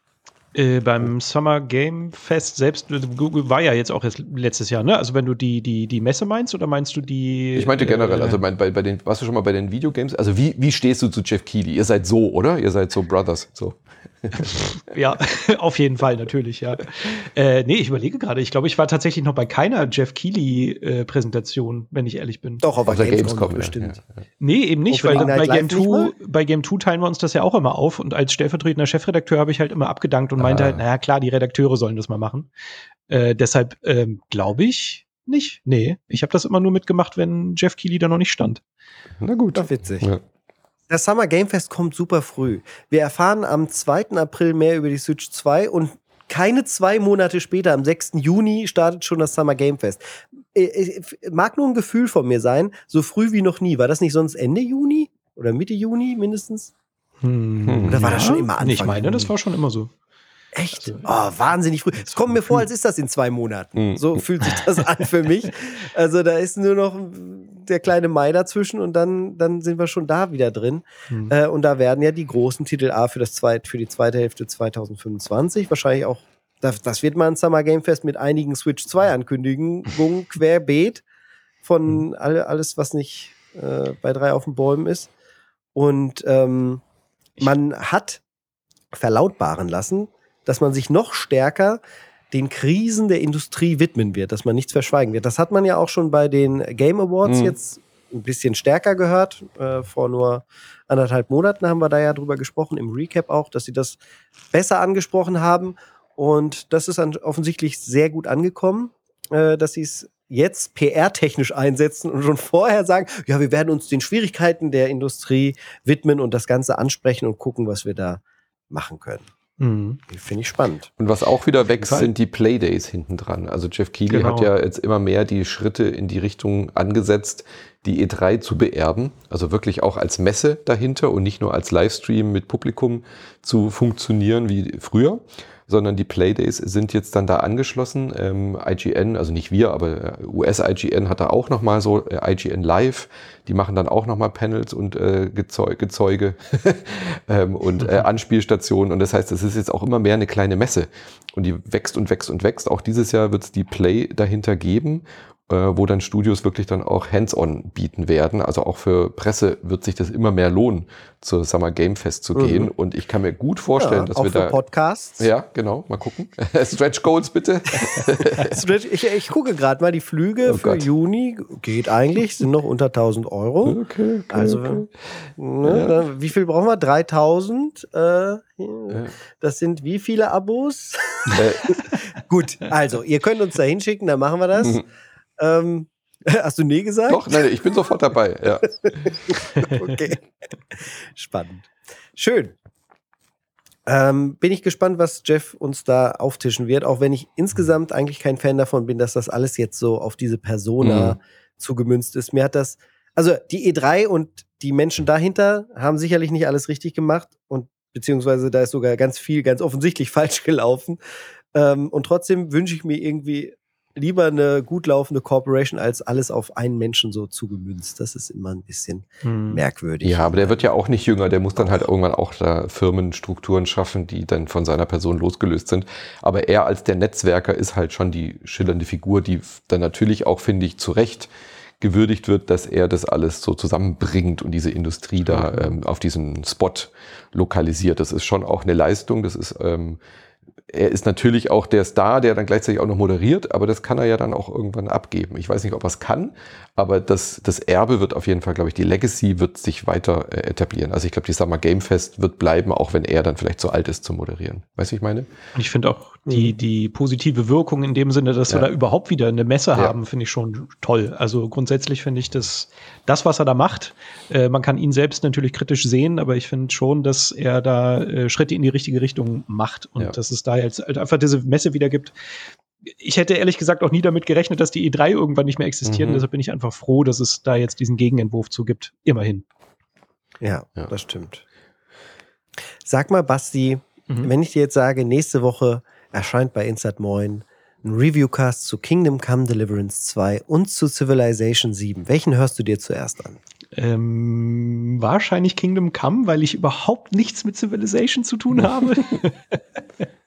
S3: Beim Summer Game Fest selbst, Google war ja jetzt auch letztes Jahr, ne? Also wenn du die Messe meinst oder meinst du die?
S2: Ich meinte generell, also warst du schon mal bei den Videogames? Also wie stehst du zu Jeff Keighley? Ihr seid so, oder? Ihr seid so Brothers, so.
S3: Ja, auf jeden Fall, natürlich, ja. Nee, ich überlege gerade. Ich glaube, ich war tatsächlich noch bei keiner Jeff Keighley-Präsentation, wenn ich ehrlich bin.
S1: Doch, auf der Gamescom
S2: bestimmt.
S1: Ja.
S3: Nee, eben nicht, weil
S1: Opening
S3: bei
S1: Night Live
S3: bei Game 2 teilen wir uns das ja auch immer auf. Und als stellvertretender Chefredakteur habe ich halt immer abgedankt und meinte halt, naja, klar, die Redakteure sollen das mal machen. Deshalb glaube ich nicht. Nee, ich habe das immer nur mitgemacht, wenn Jeff Keighley da noch nicht stand.
S2: Na gut.
S1: Doch witzig.
S2: Ja.
S1: Das Summer Game Fest kommt super früh. Wir erfahren am 2. April mehr über die Switch 2 und keine 2 Monate später, am 6. Juni, startet schon das Summer Game Fest. Mag nur ein Gefühl von mir sein, so früh wie noch nie. War das nicht sonst Ende Juni? Oder Mitte Juni mindestens? Oder war das schon immer Anfang
S3: Ich meine,
S1: Juni?
S3: das war schon immer so.
S1: Echt? Oh, wahnsinnig früh. Es kommt mir vor, als ist das in 2 Monaten. So fühlt sich das an für mich. Also da ist nur noch der kleine Mai dazwischen und dann sind wir schon da wieder drin. Und da werden ja die großen Titel A für die zweite Hälfte 2025 wahrscheinlich auch, das wird mal ein Summer Game Fest mit einigen Switch 2 Ankündigungen querbeet von alles, was nicht bei 3 auf den Bäumen ist. Und man hat verlautbaren lassen, dass man sich noch stärker den Krisen der Industrie widmen wird, dass man nichts verschweigen wird. Das hat man ja auch schon bei den Game Awards jetzt ein bisschen stärker gehört. Vor nur 1,5 Monaten haben wir da ja drüber gesprochen, im Recap auch, dass sie das besser angesprochen haben. Und das ist offensichtlich sehr gut angekommen, dass sie es jetzt PR-technisch einsetzen und schon vorher sagen, ja, wir werden uns den Schwierigkeiten der Industrie widmen und das Ganze ansprechen und gucken, was wir da machen können. Finde ich spannend.
S2: Und was auch wieder wächst, sind die Playdays hinten dran. Also Jeff Keighley hat ja jetzt immer mehr die Schritte in die Richtung angesetzt, die E3 zu beerben. Also wirklich auch als Messe dahinter und nicht nur als Livestream mit Publikum zu funktionieren wie früher, sondern die Playdays sind jetzt dann da angeschlossen. IGN, also nicht wir, aber US-IGN hat da auch nochmal so IGN Live. Die machen dann auch nochmal Panels und Gezeuge und Anspielstationen. Und das heißt, es ist jetzt auch immer mehr eine kleine Messe. Und die wächst und wächst und wächst. Auch dieses Jahr wird es die Play dahinter geben, wo dann Studios wirklich dann auch Hands-on bieten werden. Also auch für Presse wird sich das immer mehr lohnen, zur Summer Game Fest zu gehen. Und ich kann mir gut vorstellen, dass
S1: auch
S2: wir
S1: für
S2: da...
S1: Podcasts.
S2: Ja, genau. Mal gucken. Stretch Goals bitte.
S1: Ich gucke gerade mal, die Flüge für Juni geht eigentlich, sind noch unter 1.000 Euro.
S2: Okay.
S1: Also, wie viel brauchen wir? 3.000? Das sind wie viele Abos? Gut, also, ihr könnt uns da hinschicken, dann machen wir das. Hast du nee gesagt?
S2: Doch, nein, ich bin sofort dabei. Ja.
S1: Okay. Spannend. Schön. Bin ich gespannt, was Jeff uns da auftischen wird, auch wenn ich insgesamt eigentlich kein Fan davon bin, dass das alles jetzt so auf diese Persona zugemünzt ist. Mir hat das, also die E3 und die Menschen dahinter haben sicherlich nicht alles richtig gemacht und beziehungsweise da ist sogar ganz viel, ganz offensichtlich falsch gelaufen. Und trotzdem wünsche ich mir irgendwie lieber eine gut laufende Corporation als alles auf einen Menschen so zugemünzt. Das ist immer ein bisschen merkwürdig.
S2: Ja, aber der wird ja auch nicht jünger. Der muss dann halt irgendwann auch da Firmenstrukturen schaffen, die dann von seiner Person losgelöst sind. Aber er als der Netzwerker ist halt schon die schillernde Figur, die dann natürlich auch, finde ich, zu Recht gewürdigt wird, dass er das alles so zusammenbringt und diese Industrie da auf diesen Spot lokalisiert. Das ist schon auch eine Leistung. Das ist er ist natürlich auch der Star, der dann gleichzeitig auch noch moderiert, aber das kann er ja dann auch irgendwann abgeben. Ich weiß nicht, ob er es kann, aber das Erbe wird auf jeden Fall, glaube ich, die Legacy wird sich weiter etablieren. Also ich glaube, die Summer Game Fest wird bleiben, auch wenn er dann vielleicht zu alt ist zu moderieren. Weißt du, ich meine?
S3: Und ich finde auch die positive Wirkung in dem Sinne, dass wir da überhaupt wieder eine Messe haben, finde ich schon toll. Also grundsätzlich finde ich das, was er da macht, man kann ihn selbst natürlich kritisch sehen, aber ich finde schon, dass er da Schritte in die richtige Richtung macht und dass es da jetzt einfach diese Messe wieder gibt. Ich hätte ehrlich gesagt auch nie damit gerechnet, dass die E3 irgendwann nicht mehr existieren. Deshalb bin ich einfach froh, dass es da jetzt diesen Gegenentwurf zu gibt. Immerhin.
S1: Ja, das stimmt. Sag mal, Basti, wenn ich dir jetzt sage, nächste Woche erscheint bei Insert Moin ein Reviewcast zu Kingdom Come Deliverance 2 und zu Civilization 7. Welchen hörst du dir zuerst an?
S3: Wahrscheinlich Kingdom Come, weil ich überhaupt nichts mit Civilization zu tun habe.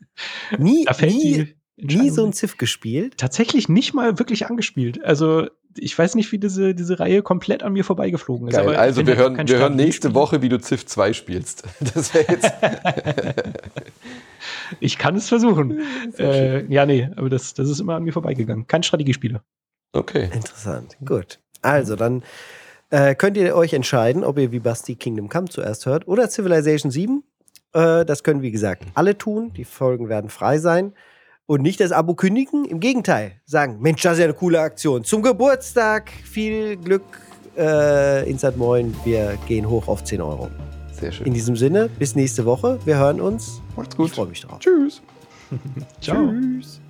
S1: Nie so ein Civ gespielt?
S3: Tatsächlich nicht mal wirklich angespielt. Also ich weiß nicht, wie diese Reihe komplett an mir vorbeigeflogen ist.
S2: Geil.
S3: Aber
S2: Also wir hören nächste
S3: Strategiespiel.
S2: Woche, wie du Civ 2 spielst. Das wäre jetzt...
S3: Ich kann es versuchen. Aber das ist immer an mir vorbeigegangen. Kein Strategiespieler.
S2: Okay.
S1: Interessant. Gut. Also, dann könnt ihr euch entscheiden, ob ihr wie Basti Kingdom Come zuerst hört oder Civilization 7. Das können, wie gesagt, alle tun. Die Folgen werden frei sein. Und nicht das Abo kündigen. Im Gegenteil. Sagen, Mensch, das ist ja eine coole Aktion. Zum Geburtstag. Viel Glück. Inside Moin. Wir gehen hoch auf 10 Euro.
S2: Sehr schön.
S1: In diesem Sinne, bis nächste Woche. Wir hören uns.
S2: Macht's gut.
S1: Ich freue mich drauf.
S2: Tschüss.
S3: Ciao.
S2: Tschüss.